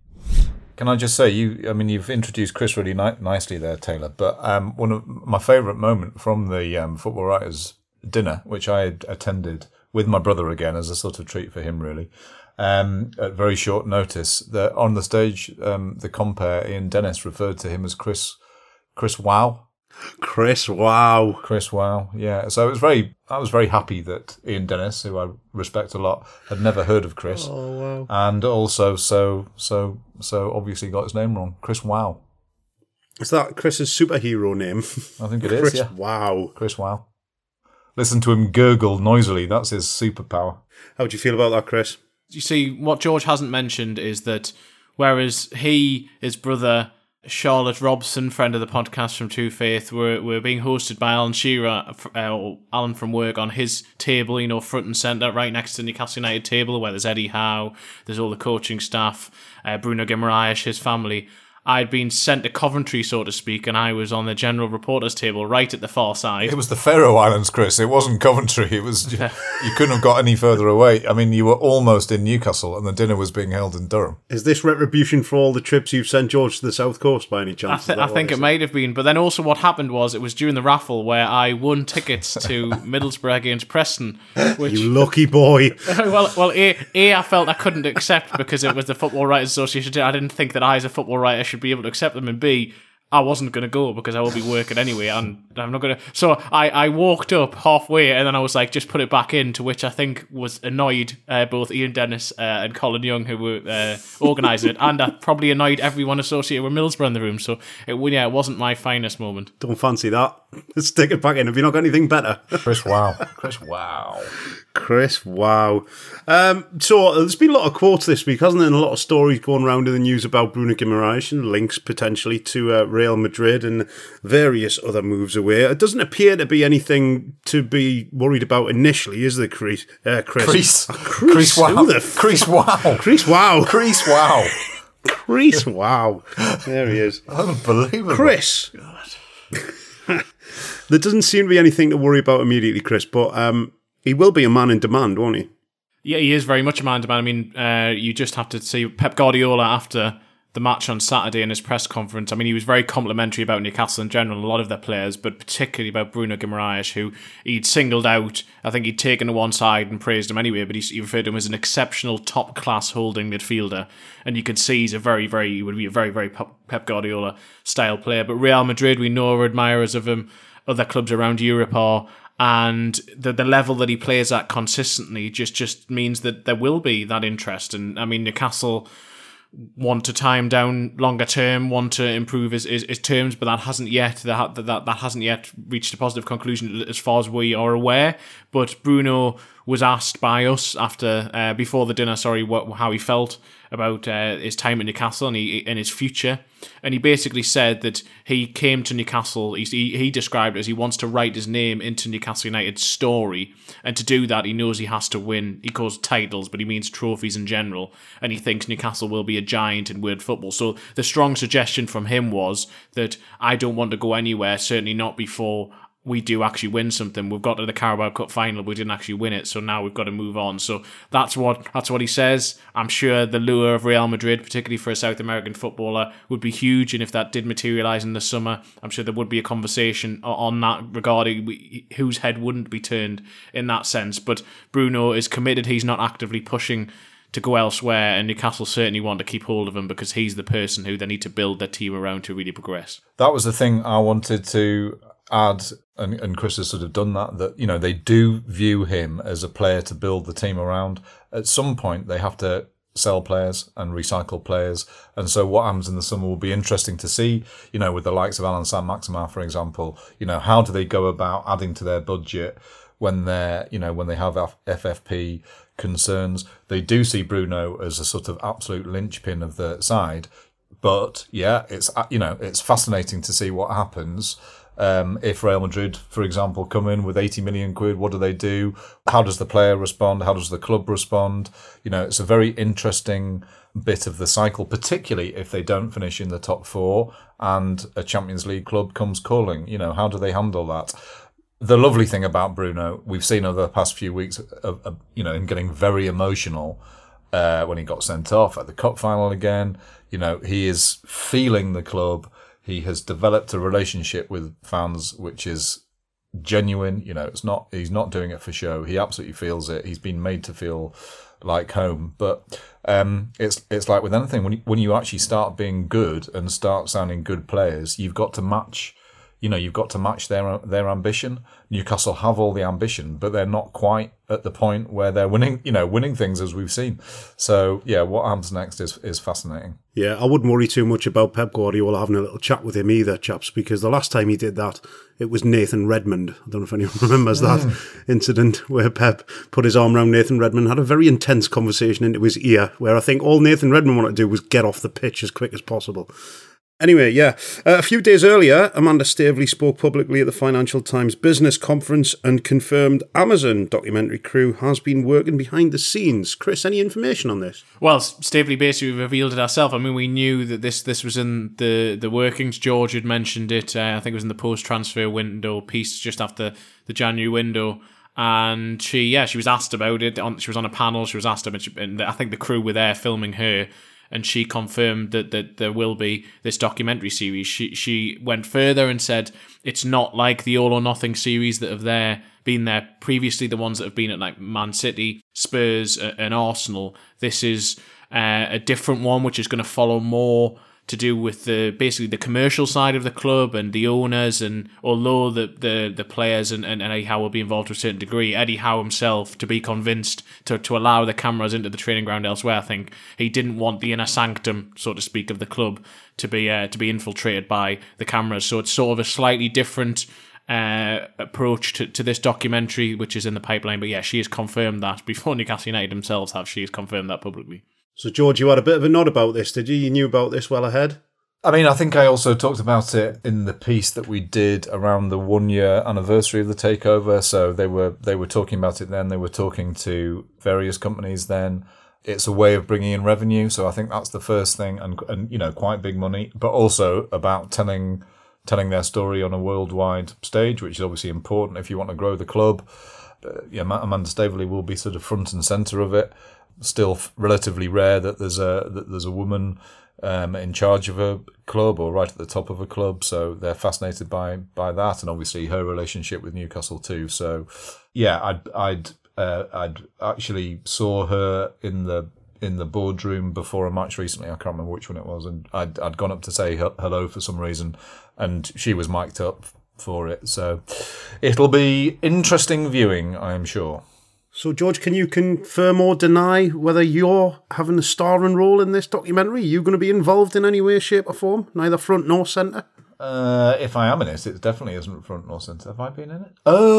[SPEAKER 3] Can I just say, you? I mean, you've introduced Chris really ni- nicely there, Taylor. But um, one of my favourite moment from the um, Football Writers dinner, which I had attended with my brother again as a sort of treat for him, really, um, at very short notice. That on the stage, um, the compere Ian Dennis referred to him as Chris, Chris Wow.
[SPEAKER 2] Chris Wow.
[SPEAKER 3] Chris Wow, yeah. So it was very, I was very happy that Ian Dennis, who I respect a lot, had never heard of Chris.
[SPEAKER 2] Oh, wow.
[SPEAKER 3] And also so, so, so obviously got his name wrong. Chris Wow.
[SPEAKER 2] Is that Chris's superhero name?
[SPEAKER 3] I think it
[SPEAKER 2] Chris
[SPEAKER 3] is, yeah.
[SPEAKER 2] Wow.
[SPEAKER 3] Chris Wow. Listen to him gurgle noisily. That's his superpower.
[SPEAKER 2] How do you feel about that, Chris?
[SPEAKER 4] You see, what George hasn't mentioned is that whereas he, his brother, Charlotte Robson, friend of the podcast from True Faith, were were being hosted by Alan Shearer, uh, or Alan from work, on his table, you know, front and centre, right next to the Newcastle United table, where there's Eddie Howe, there's all the coaching staff, uh, Bruno Guimaraes, his family. I'd been sent to Coventry, so to speak, and I was on the general reporters table right at the far side.
[SPEAKER 3] It was the Faroe Islands, Chris. It wasn't Coventry. It was you, you couldn't have got any further away. I mean, you were almost in Newcastle, and the dinner was being held in Durham.
[SPEAKER 2] Is this retribution for all the trips you've sent George to the South Coast by any chance?
[SPEAKER 4] I, th- I think it might have been. But then also what happened was it was during the raffle where I won tickets to Middlesbrough against Preston. Which,
[SPEAKER 2] you lucky boy.
[SPEAKER 4] well, well, A, A, I felt I couldn't accept because it was the Football Writers Association. I didn't think that I, as a football writer, should be able to accept them. And B, I wasn't going to go because I will be working anyway, and I'm not going to. So I, I walked up halfway, and then I was like, just put it back in. To which I think was annoyed uh, both Ian Dennis uh, and Colin Young, who were uh, organising it, and I probably annoyed everyone associated with Middlesbrough in the room. So it, yeah, it wasn't my finest moment.
[SPEAKER 2] Don't fancy that. Stick it back in. Have you not got anything better?
[SPEAKER 3] Chris Wow. Chris Wow.
[SPEAKER 2] Chris Wow. Um, so there's been a lot of quotes this week, hasn't there? And a lot of stories going around in the news about Bruno Guimaraes and links potentially to uh, Real Madrid and various other moves away. It doesn't appear to be anything to be worried about initially, is there, Chris? Uh, Chris.
[SPEAKER 3] Chris.
[SPEAKER 2] Oh, Chris.
[SPEAKER 3] Chris Wow.
[SPEAKER 2] Who the f-
[SPEAKER 3] Chris Wow.
[SPEAKER 2] Chris Wow.
[SPEAKER 3] Chris Wow.
[SPEAKER 2] Chris Wow. There he is.
[SPEAKER 3] Unbelievable.
[SPEAKER 2] Chris. There doesn't seem to be anything to worry about immediately, Chris, but um, he will be a man in demand, won't he?
[SPEAKER 4] Yeah, he is very much a man in demand. I mean, uh, you just have to see Pep Guardiola after the match on Saturday in his press conference. I mean, he was very complimentary about Newcastle in general, a lot of their players, but particularly about Bruno Guimaraes, who he'd singled out. I think he'd taken to one side and praised him anyway, but he, he referred to him as an exceptional top-class holding midfielder. And you could see he's a very, very, he would be a very, very Pep Guardiola style player. But Real Madrid, we know, are admirers of him. Other clubs around Europe are. And the the level that he plays at consistently just, just means that there will be that interest. And I mean, Newcastle want to tie him down longer term, want to improve his, his, his terms, but that hasn't yet that, that that hasn't yet reached a positive conclusion as far as we are aware. But Bruno was asked by us after uh, before the dinner, sorry, what, how he felt about uh, his time at Newcastle and, he, and his future. And he basically said that he came to Newcastle, he, he described it as he wants to write his name into Newcastle United's story. And to do that, he knows he has to win. He calls titles, but he means trophies in general. And he thinks Newcastle will be a giant in world football. So the strong suggestion from him was that I don't want to go anywhere, certainly not before we do actually win something. We've got to the Carabao Cup final, we didn't actually win it, so now we've got to move on. So that's what that's what he says. I'm sure the lure of Real Madrid, particularly for a South American footballer, would be huge, and if that did materialise in the summer, I'm sure there would be a conversation on that regarding whose head wouldn't be turned in that sense. But Bruno is committed, he's not actively pushing to go elsewhere, and Newcastle certainly want to keep hold of him because he's the person who they need to build their team around to really progress.
[SPEAKER 3] That was the thing I wanted to add, and, and Chris has sort of done that, that, you know, they do view him as a player to build the team around. At some point, they have to sell players and recycle players. And so what happens in the summer will be interesting to see, you know, with the likes of Alan Saint-Maximin, for example. You know, how do they go about adding to their budget when they're, you know, when they have F F P concerns? They do see Bruno as a sort of absolute linchpin of the side. But yeah, it's, you know, it's fascinating to see what happens. Um, if Real Madrid, for example, come in with eighty million quid, what do they do? How does the player respond? How does the club respond? You know, it's a very interesting bit of the cycle, particularly if they don't finish in the top four and a Champions League club comes calling. You know, how do they handle that? The lovely thing about Bruno, we've seen over the past few weeks, of, of, you know, him getting very emotional uh, when he got sent off at the cup final again. You know, he is feeling the club. He has developed a relationship with fans which is genuine. You know, it's not, he's not doing it for show. He absolutely feels it. He's been made to feel like home. But um, it's it's like with anything, when you, when you actually start being good and start sounding good players, you've got to match, you know, you've got to match their their ambition. Newcastle have all the ambition, but they're not quite at the point where they're winning, you know, winning things as we've seen. So yeah, what happens next is is fascinating.
[SPEAKER 2] Yeah, I wouldn't worry too much about Pep Guardiola having a little chat with him either, chaps, because the last time he did that, it was Nathan Redmond. I don't know if anyone remembers that mm. incident where Pep put his arm around Nathan Redmond, had a very intense conversation into his ear, where I think all Nathan Redmond wanted to do was get off the pitch as quick as possible. Anyway, yeah, uh, a few days earlier, Amanda Staveley spoke publicly at the Financial Times Business Conference and confirmed Amazon documentary crew has been working behind the scenes. Chris, any information on this?
[SPEAKER 4] Well, Staveley basically revealed it herself. I mean, we knew that this this was in the, the workings. George had mentioned it. Uh, I think it was in the post-transfer window piece just after the January window. And she, yeah, she was asked about it. On, she was on a panel. She was asked about it. And I think the crew were there filming her. And she confirmed that, that there will be this documentary series. She she went further and said it's not like the All or Nothing series that have there been there previously, the ones that have been at like Man City, Spurs and Arsenal. This is uh, a different one, which is going to follow more to do with the basically the commercial side of the club and the owners. And although the the, the players and, and, and Eddie Howe will be involved to a certain degree, Eddie Howe himself, to be convinced to, to allow the cameras into the training ground elsewhere, I think he didn't want the inner sanctum, so to speak, of the club to be uh, to be infiltrated by the cameras. So it's sort of a slightly different uh, approach to, to this documentary, which is in the pipeline. But yeah, she has confirmed that before Newcastle United themselves have. She has confirmed that publicly.
[SPEAKER 2] So, George, you had a bit of a nod about this, did you? You knew about this well ahead?
[SPEAKER 3] I mean, I think I also talked about it in the piece that we did around the one-year anniversary of the takeover. So they were they were talking about it then. They were talking to various companies then. It's a way of bringing in revenue. So I think that's the first thing, and, and you know, quite big money, but also about telling telling their story on a worldwide stage, which is obviously important if you want to grow the club. Uh, yeah, Amanda Staveley will be sort of front and centre of it. Still relatively rare that there's a that there's a woman um, in charge of a club or right at the top of a club, so they're fascinated by by that, and obviously her relationship with Newcastle too. So, yeah, I'd I'd uh, I'd actually saw her in the in the boardroom before a match recently. I can't remember which one it was, and I'd I'd gone up to say hello for some reason, and she was mic'd up for it. So, it'll be interesting viewing, I am sure.
[SPEAKER 2] So, George, can you confirm or deny whether you're having a starring role in this documentary? Are you going to be involved in any way, shape or form? Neither front nor centre?
[SPEAKER 3] Uh, if I am in it, it definitely isn't front nor centre. Have I been in it?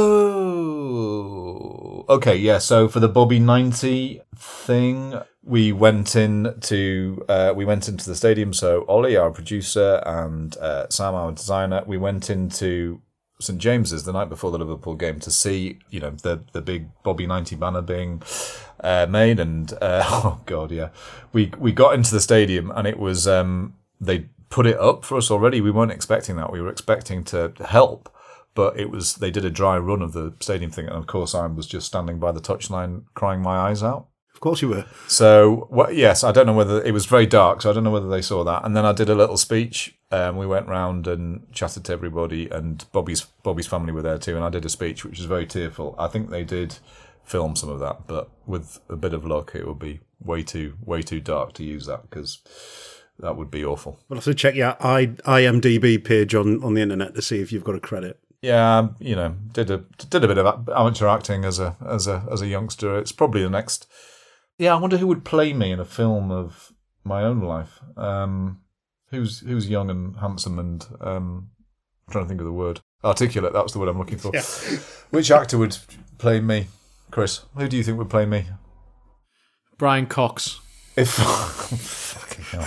[SPEAKER 3] Oh! Okay, yeah, so for the Bobby ninety thing, we went in to, uh, we went into the stadium. So, Ollie, our producer, and uh, Sam, our designer, we went into St James's the night before the Liverpool game to see, you know, the the big Bobby ninety banner being uh, made, and uh, oh god, yeah, we we got into the stadium and it was um, they put it up for us already. We weren't expecting that. We were expecting to help, but it was they did a dry run of the stadium thing, and of course I was just standing by the touchline crying my eyes out.
[SPEAKER 2] Of course you were.
[SPEAKER 3] So, what, yes, I don't know whether... It was very dark, so I don't know whether they saw that. And then I did a little speech. Um, we went round and chatted to everybody, and Bobby's Bobby's family were there too, and I did a speech, which was very tearful. I think they did film some of that, but with a bit of luck, it would be way too way too dark to use that, because that would be awful.
[SPEAKER 2] We'll have to check your I M D B page on, on the internet to see if you've got a credit.
[SPEAKER 3] Yeah, you know, did a did a bit of amateur acting as a as a as a youngster. It's probably the next Yeah, I wonder who would play me in a film of my own life. Um, who's who's young and handsome and um, I'm trying to think of the word. Articulate, that's the word I'm looking for. Yeah. Which actor would play me? Chris, who do you think would play me?
[SPEAKER 4] Brian Cox.
[SPEAKER 3] If fucking hell.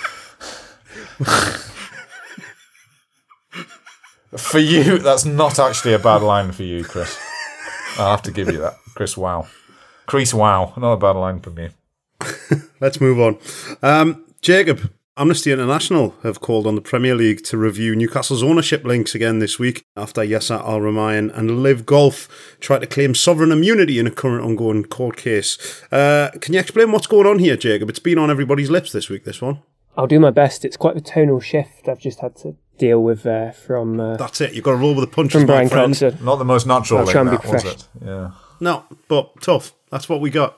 [SPEAKER 3] For you, that's not actually a bad line for you, Chris. I'll have to give you that. Chris, wow. Chris, wow. Not a bad line from you.
[SPEAKER 2] Let's move on. Um, Jacob, Amnesty International have called on the Premier League to review Newcastle's ownership links again this week after Yasser Al-Rumayyan and Liv Golf tried to claim sovereign immunity in a current ongoing court case. Uh, can you explain what's going on here, Jacob? It's been on everybody's lips this week, this one.
[SPEAKER 5] I'll do my best. It's quite a tonal shift I've just had to deal with uh, from... Uh,
[SPEAKER 2] That's it. You've got to roll with the punches,
[SPEAKER 5] from Brian
[SPEAKER 2] my friend.
[SPEAKER 5] Cox.
[SPEAKER 3] Not the most natural
[SPEAKER 5] I'll
[SPEAKER 3] link,
[SPEAKER 5] try and be
[SPEAKER 3] that, was
[SPEAKER 5] professional.
[SPEAKER 3] it? Yeah.
[SPEAKER 2] No, but tough. That's what we got.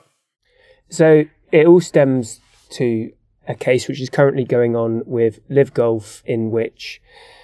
[SPEAKER 5] So it all stems to a case which is currently going on with Liv Golf, in which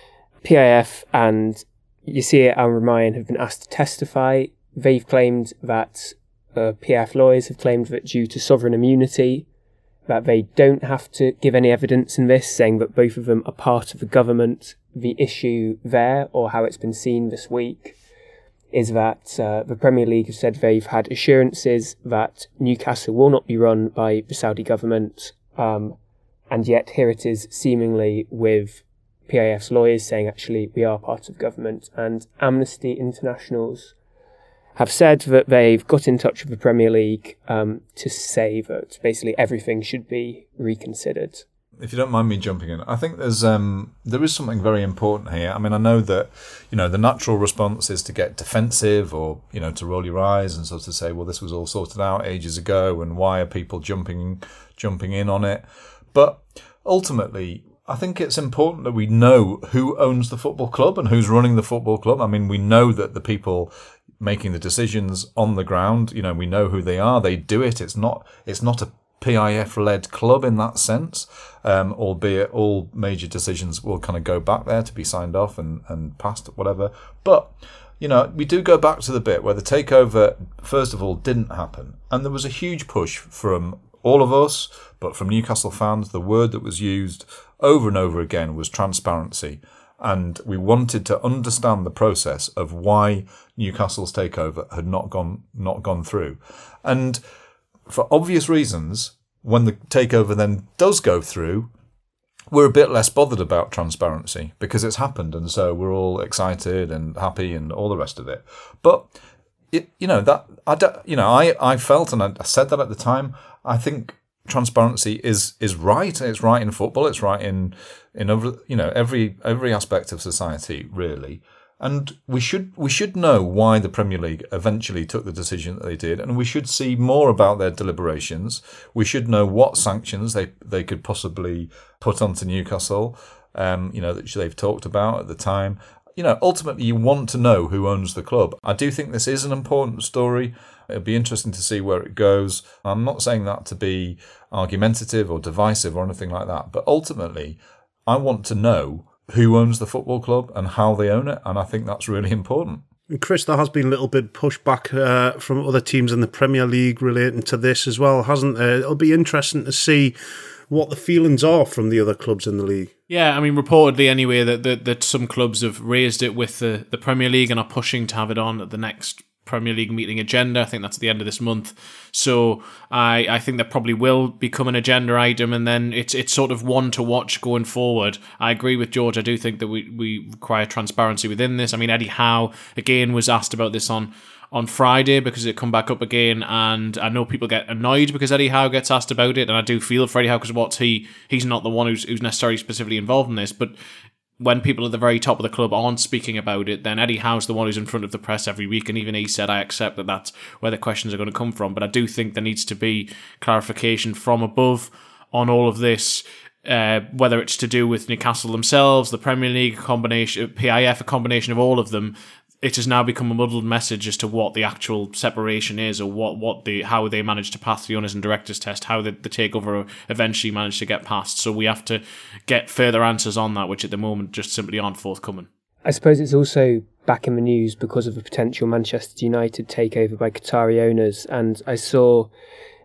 [SPEAKER 5] P I F and Yasser Al-Rumayyan have been asked to testify. They've claimed that uh, P I F lawyers have claimed that due to sovereign immunity, that they don't have to give any evidence in this, saying that both of them are part of the government. The issue there, or how it's been seen this week, is that uh, the Premier League have said they've had assurances that Newcastle will not be run by the Saudi government, um, and yet here it is seemingly with P I F's lawyers saying actually we are part of government, and Amnesty Internationals have said that they've got in touch with the Premier League um, to say that basically everything should be reconsidered.
[SPEAKER 3] If you don't mind me jumping in, I think there's um, there is something very important here. I mean, I know that, you know, the natural response is to get defensive or, you know, to roll your eyes and sort of say, well, this was all sorted out ages ago and why are people jumping jumping in on it? But ultimately, I think it's important that we know who owns the football club and who's running the football club. I mean, we know that the people making the decisions on the ground, you know, we know who they are. They do it. It's not it's not a P I F-led club in that sense, um, albeit all major decisions will kind of go back there to be signed off and, and passed, whatever. But, you know, we do go back to the bit where the takeover, first of all, didn't happen. And there was a huge push from all of us, but from Newcastle fans. The word that was used over and over again was transparency. And we wanted to understand the process of why Newcastle's takeover had not gone not gone through. And for obvious reasons, when the takeover then does go through, we're a bit less bothered about transparency because it's happened, and so we're all excited and happy and all the rest of it. But it, you know that I, you know, I, I felt, and I said that at the time, I think transparency is is right. It's right in football. It's right in in every, you know, every every aspect of society, really. And we should we should know why the Premier League eventually took the decision that they did, and we should see more about their deliberations. We should know what sanctions they, they could possibly put onto Newcastle, um, you know, that they've talked about at the time. You know, ultimately you want to know who owns the club. I do think this is an important story. It'll be interesting to see where it goes. I'm not saying that to be argumentative or divisive or anything like that, but ultimately I want to know who owns the football club and how they own it, and I think that's really important.
[SPEAKER 2] And Chris, there has been a little bit pushback uh, from other teams in the Premier League relating to this as well, hasn't there? It'll be interesting to see what the feelings are from the other clubs in the league.
[SPEAKER 4] Yeah, I mean, reportedly anyway, that that, that some clubs have raised it with the, the Premier League and are pushing to have it on at the next Premier League meeting agenda. I think that's at the end of this month. So I, I think that probably will become an agenda item, and then it's it's sort of one to watch going forward. I agree with George. I do think that we, we require transparency within this. I mean, Eddie Howe, again, was asked about this on, on Friday because it come back up again, and I know people get annoyed because Eddie Howe gets asked about it, and I do feel for Eddie Howe because what's he, he's not the one who's, who's necessarily specifically involved in this, but when people at the very top of the club aren't speaking about it, then Eddie Howe's the one who's in front of the press every week, and even he said, I accept that that's where the questions are going to come from. But I do think there needs to be clarification from above on all of this, uh, whether it's to do with Newcastle themselves, the Premier League, a combination, P I F, a combination of all of them. It has now become a muddled message as to what the actual separation is, or what, what the how they managed to pass the owners and directors test, how the, the takeover eventually managed to get passed. So we have to get further answers on that, which at the moment just simply aren't forthcoming.
[SPEAKER 5] I suppose it's also back in the news because of a potential Manchester United takeover by Qatari owners. And I saw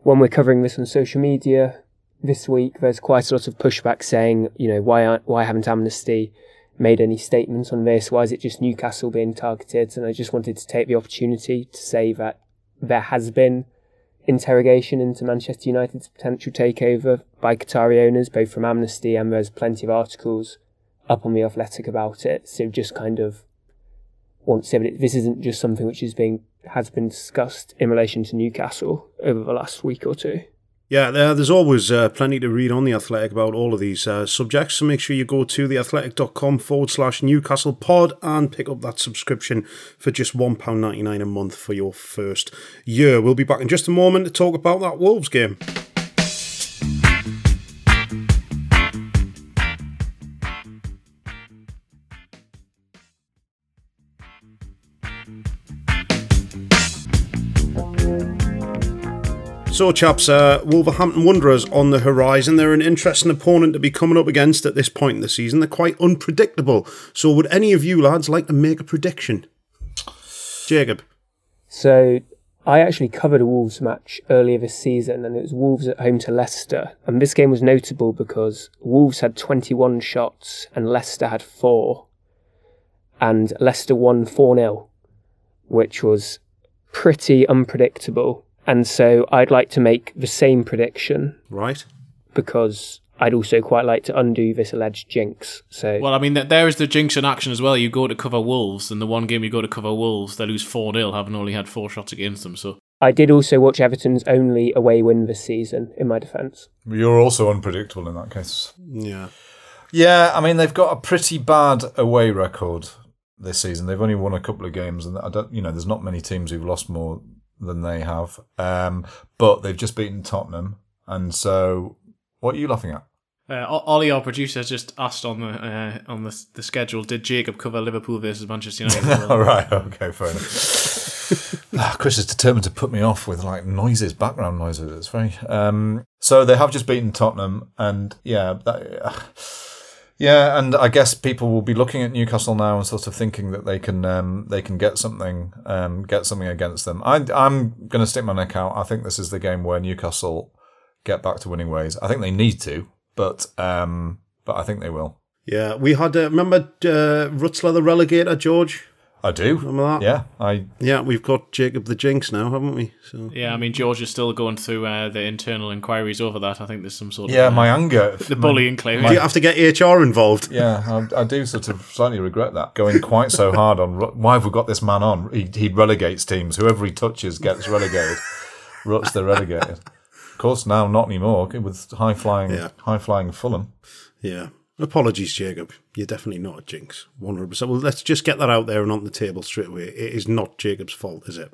[SPEAKER 5] when we're covering this on social media this week, there's quite a lot of pushback saying, you know, why aren't, why haven't Amnesty made any statements on this? Why is it just Newcastle being targeted? And I just wanted to take the opportunity to say that there has been interrogation into Manchester United's potential takeover by Qatari owners, both from Amnesty, and there's plenty of articles up on The Athletic about it. So just kind of want to say that this isn't just something which is being has been discussed in relation to Newcastle over the last week or two.
[SPEAKER 2] Yeah, there, there's always uh, plenty to read on The Athletic about all of these uh, subjects, so make sure you go to theathletic.com forward slash Newcastle pod and pick up that subscription for just one pound ninety-nine a month for your first year. We'll be back in just a moment to talk about that Wolves game. So, chaps, uh, Wolverhampton Wanderers on the horizon. They're an interesting opponent to be coming up against at this point in the season. They're quite unpredictable. So, would any of you lads like to make a prediction? Jacob?
[SPEAKER 5] So, I actually covered a Wolves match earlier this season, and it was Wolves at home to Leicester. And this game was notable because Wolves had twenty-one shots and Leicester had four. And Leicester won four nil, which was pretty unpredictable. And so I'd like to make the same prediction.
[SPEAKER 2] Right.
[SPEAKER 5] Because I'd also quite like to undo this alleged jinx. So,
[SPEAKER 4] well, I mean, there is the jinx in action as well. You go to cover Wolves, and the one game you go to cover Wolves, they lose four nil, having only had four shots against them. So
[SPEAKER 5] I did also watch Everton's only away win this season, in my defence.
[SPEAKER 3] You're also unpredictable in that case.
[SPEAKER 2] Yeah.
[SPEAKER 3] Yeah, I mean, they've got a pretty bad away record this season. They've only won a couple of games, and I don't, you know, there's not many teams who've lost more than they have. Um, but they've just beaten Tottenham. And so, what are you laughing at?
[SPEAKER 4] Uh, Ollie, our producer, just asked on the uh, on the, the schedule, did Jacob cover Liverpool versus Manchester United?
[SPEAKER 3] All right, okay, fair enough. Chris is determined to put me off with like noises, background noises. It's very. Um, so they have just beaten Tottenham, and yeah, that, uh, yeah, and I guess people will be looking at Newcastle now and sort of thinking that they can um, they can get something um, get something against them. I, I'm going to stick my neck out. I think this is the game where Newcastle get back to winning ways. I think they need to. But um, but I think they will.
[SPEAKER 2] Yeah, we had, uh, remember uh, Rutzler the relegator, George?
[SPEAKER 3] I do.
[SPEAKER 2] Remember that?
[SPEAKER 3] Yeah. I.
[SPEAKER 2] Yeah, we've got Jacob the Jinx now, haven't we? So
[SPEAKER 4] yeah, I mean, George is still going through uh, the internal inquiries over that. I think there's some sort of...
[SPEAKER 3] Yeah,
[SPEAKER 4] uh,
[SPEAKER 3] my anger.
[SPEAKER 4] The bullying claim.
[SPEAKER 2] Do you have to get H R involved?
[SPEAKER 3] Yeah, I, I do sort of slightly regret that. Going quite so hard on, why have we got this man on? He, he relegates teams. Whoever he touches gets relegated. Rutz the relegated. Of course, now not anymore with high flying, yeah. high flying Fulham.
[SPEAKER 2] Yeah, apologies, Jacob. You're definitely not a jinx, one hundred percent. Well, let's just get that out there and on the table straight away. It is not Jacob's fault, is it?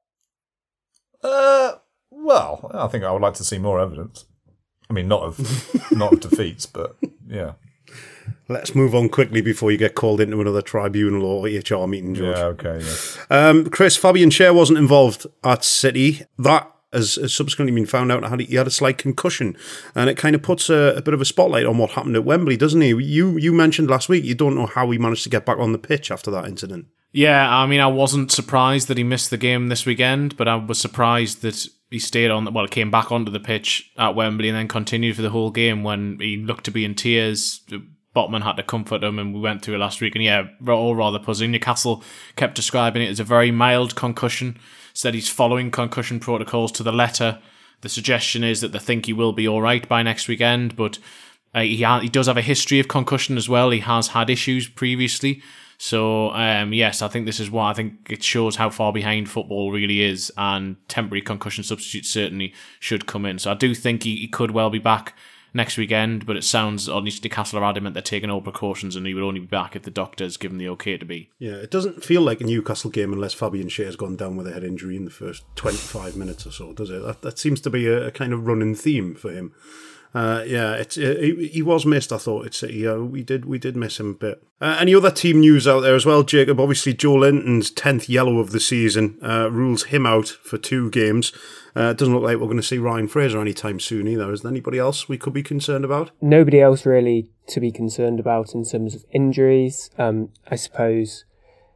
[SPEAKER 3] Uh, well, I think I would like to see more evidence. I mean, not of not of defeats, but yeah.
[SPEAKER 2] Let's move on quickly before you get called into another tribunal or H R meeting, George.
[SPEAKER 3] Yeah, okay. Yeah.
[SPEAKER 2] Um, Chris, Fabian Schär wasn't involved at City. That Has, has subsequently been found out that he had a slight concussion, and it kind of puts a, a bit of a spotlight on what happened at Wembley, doesn't he? You you mentioned last week you don't know how he managed to get back on the pitch after that incident.
[SPEAKER 4] Yeah, I mean, I wasn't surprised that he missed the game this weekend, but I was surprised that he stayed on, well, came back onto the pitch at Wembley and then continued for the whole game when he looked to be in tears. Botman had to comfort him, and we went through it last week, and yeah, all rather puzzling. Newcastle kept describing it as a very mild concussion, said he's following concussion protocols to the letter. The suggestion is that they think he will be all right by next weekend, but uh, he ha- he does have a history of concussion as well. He has had issues previously. So, um, yes, I think this is why I think it shows how far behind football really is, and temporary concussion substitutes certainly should come in. So I do think he, he could well be back next weekend, but it sounds, or Newcastle are adamant they're taking all precautions and he will only be back if the doctors give him the okay to be.
[SPEAKER 2] Yeah, it doesn't feel like a Newcastle game unless Fabian Schär has gone down with a head injury in the first twenty-five minutes or so, does it? That, that seems to be a, a kind of running theme for him. Uh, yeah, it's uh, he, he was missed, I thought. It's uh, we did we did miss him a bit. Uh, any other team news out there as well, Jacob? Obviously, Joe Linton's tenth yellow of the season uh, rules him out for two games. Uh, it doesn't look like we're going to see Ryan Fraser anytime soon either. Is there anybody else we could be concerned about?
[SPEAKER 5] Nobody else really to be concerned about in terms of injuries. Um, I suppose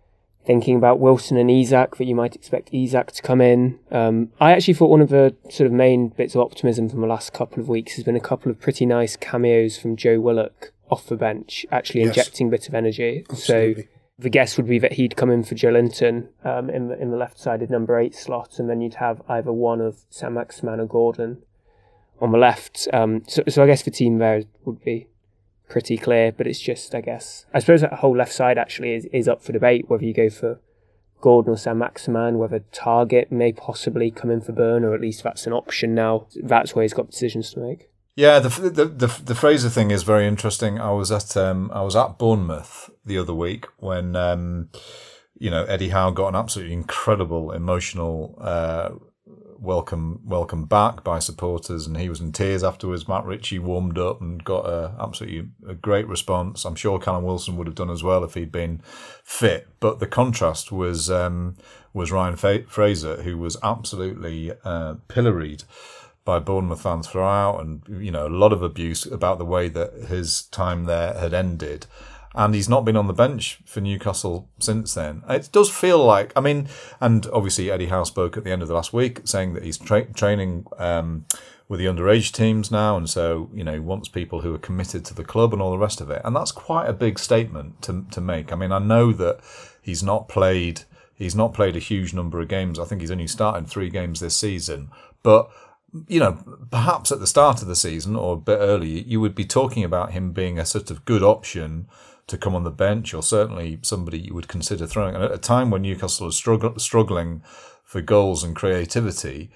[SPEAKER 5] thinking about Wilson and Isak, that you might expect Isak to come in. Um, I actually thought one of the sort of main bits of optimism from the last couple of weeks has been a couple of pretty nice cameos from Joe Willock off the bench, actually
[SPEAKER 2] Yes.
[SPEAKER 5] injecting a bit of energy.
[SPEAKER 2] Absolutely.
[SPEAKER 5] So the guess would be that he'd come in for Joe Linton um, in the in the left-sided number eight slot, and then you'd have either one of Saint-Maximin or Gordon on the left. Um, so, so I guess the team there would be pretty clear, but it's just, I guess, I suppose that whole left side actually is, is up for debate, whether you go for Gordon or Saint-Maximin, whether Target may possibly come in for Burn, or at least that's an option now. That's where he's got decisions to make.
[SPEAKER 3] Yeah, the the the, the Fraser thing is very interesting. I was at um I was at Bournemouth the other week when um you know Eddie Howe got an absolutely incredible emotional uh welcome welcome back by supporters, and he was in tears afterwards. Matt Ritchie warmed up and got a absolutely a great response. I'm sure Callum Wilson would have done as well if he'd been fit. But the contrast was um was Ryan Fa- Fraser, who was absolutely uh, pilloried by Bournemouth fans throughout, and you know a lot of abuse about the way that his time there had ended, and he's not been on the bench for Newcastle since then. It does feel like, I mean, and obviously Eddie Howe spoke at the end of the last week saying that he's tra- training um, with the underage teams now, and so you know he wants people who are committed to the club and all the rest of it, and that's quite a big statement to to make. I mean, I know that he's not played he's not played a huge number of games. I think he's only started three games this season, but you know, perhaps at the start of the season or a bit early, you would be talking about him being a sort of good option to come on the bench, or certainly somebody you would consider throwing. And at a time when Newcastle is strugg- struggling for goals and creativity,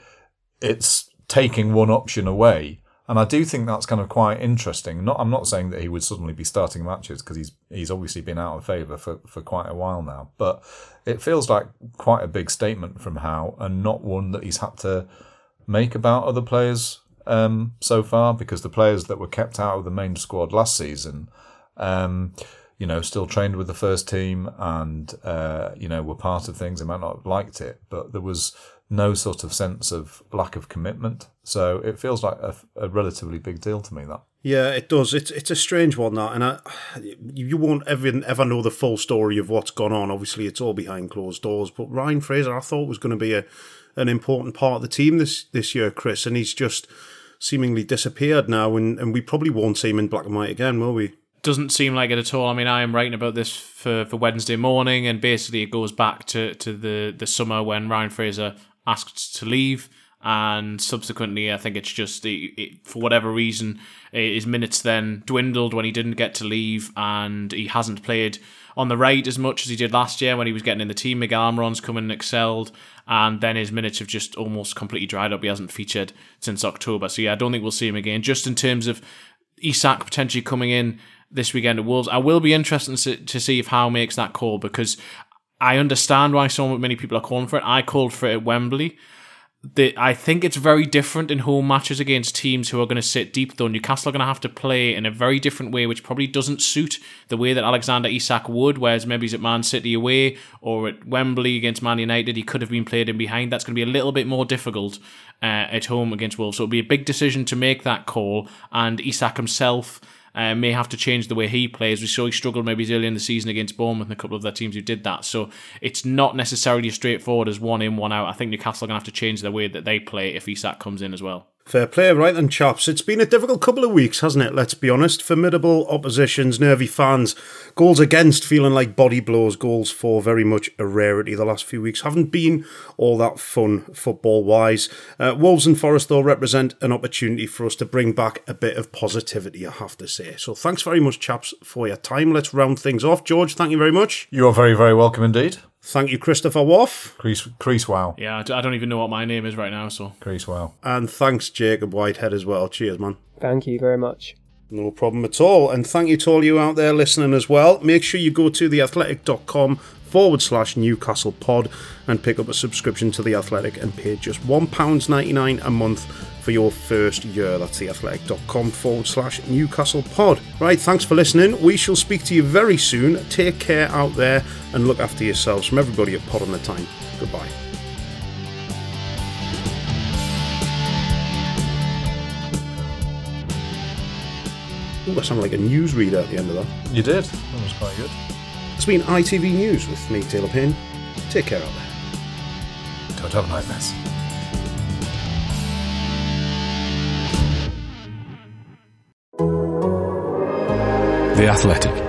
[SPEAKER 3] it's taking one option away. And I do think that's kind of quite interesting. Not, I'm not saying that he would suddenly be starting matches, because he's he's obviously been out of favour for, for quite a while now. But it feels like quite a big statement from Howe, and not one that he's had to make about other players um, so far, because the players that were kept out of the main squad last season, um, you know, still trained with the first team and, uh, you know, were part of things. They might not have liked it, but there was no sort of sense of lack of commitment. So it feels like a, a relatively big deal to me, that.
[SPEAKER 2] Yeah, it does. It's it's a strange one, that, and I, you won't ever ever know the full story of what's gone on. Obviously, it's all behind closed doors. But Ryan Fraser, I thought was going to be a an important part of the team this this year, Chris, and he's just seemingly disappeared now, and, and we probably won't see him in black and white again, will we?
[SPEAKER 4] Doesn't seem like it at all. I mean, I am writing about this for, for Wednesday morning, and basically it goes back to, to the, the summer when Ryan Fraser asked to leave, and subsequently I think it's just, it, it, for whatever reason, his minutes then dwindled when he didn't get to leave, and he hasn't played on the right as much as he did last year when he was getting in the team. Miguel Almiron's come in and excelled, and then his minutes have just almost completely dried up. He hasn't featured since October. So yeah, I don't think we'll see him again. Just in terms of Isak potentially coming in this weekend at Wolves, I will be interested to see if Howe makes that call, because I understand why so many people are calling for it. I called for it at Wembley. The, I think it's very different in home matches against teams who are going to sit deep, though. Newcastle are going to have to play in a very different way, which probably doesn't suit the way that Alexander Isak would, whereas maybe he's at Man City away or at Wembley against Man United, he could have been played in behind. That's going to be a little bit more difficult uh, at home against Wolves. So it'll be a big decision to make that call, and Isak himself Uh, may have to change the way he plays. We saw he struggled maybe early in the season against Bournemouth and a couple of their teams who did that. So it's not necessarily as straightforward as one in, one out. I think Newcastle are going to have to change the way that they play if Isak comes in as well.
[SPEAKER 2] Fair play, right then, chaps. It's been a difficult couple of weeks, hasn't it? Let's be honest. Formidable oppositions, nervy fans, goals against feeling like body blows, goals for very much a rarity. The last few weeks haven't been all that fun football-wise. Uh, Wolves and Forest, though, represent an opportunity for us to bring back a bit of positivity, I have to say. So thanks very much, chaps, for your time. Let's round things off. George, thank you very much.
[SPEAKER 3] You are very, very welcome indeed.
[SPEAKER 2] Thank you, Christopher Waugh.
[SPEAKER 3] Crease, Crease wow.
[SPEAKER 4] Yeah, I don't even know what my name is right now, so.
[SPEAKER 3] Crease wow.
[SPEAKER 2] And thanks, Jacob Whitehead, as well. Cheers, man.
[SPEAKER 5] Thank you very much.
[SPEAKER 2] No problem at all. And thank you to all you out there listening as well. Make sure you go to theathletic.com forward slash Newcastle pod and pick up a subscription to The Athletic and pay just one pound ninety-nine a month for your first year. That's theathletic.com forward slash Newcastle pod. Right, thanks for listening. We shall speak to you very soon. Take care out there and look after yourselves. From everybody at Pod on the Time, goodbye. Ooh, I sound like a newsreader at the end of that.
[SPEAKER 3] You did. That was quite good.
[SPEAKER 2] It's been I T V News with me, Taylor Payne. Take care out there.
[SPEAKER 3] Don't have nightmares.
[SPEAKER 8] The Athletic.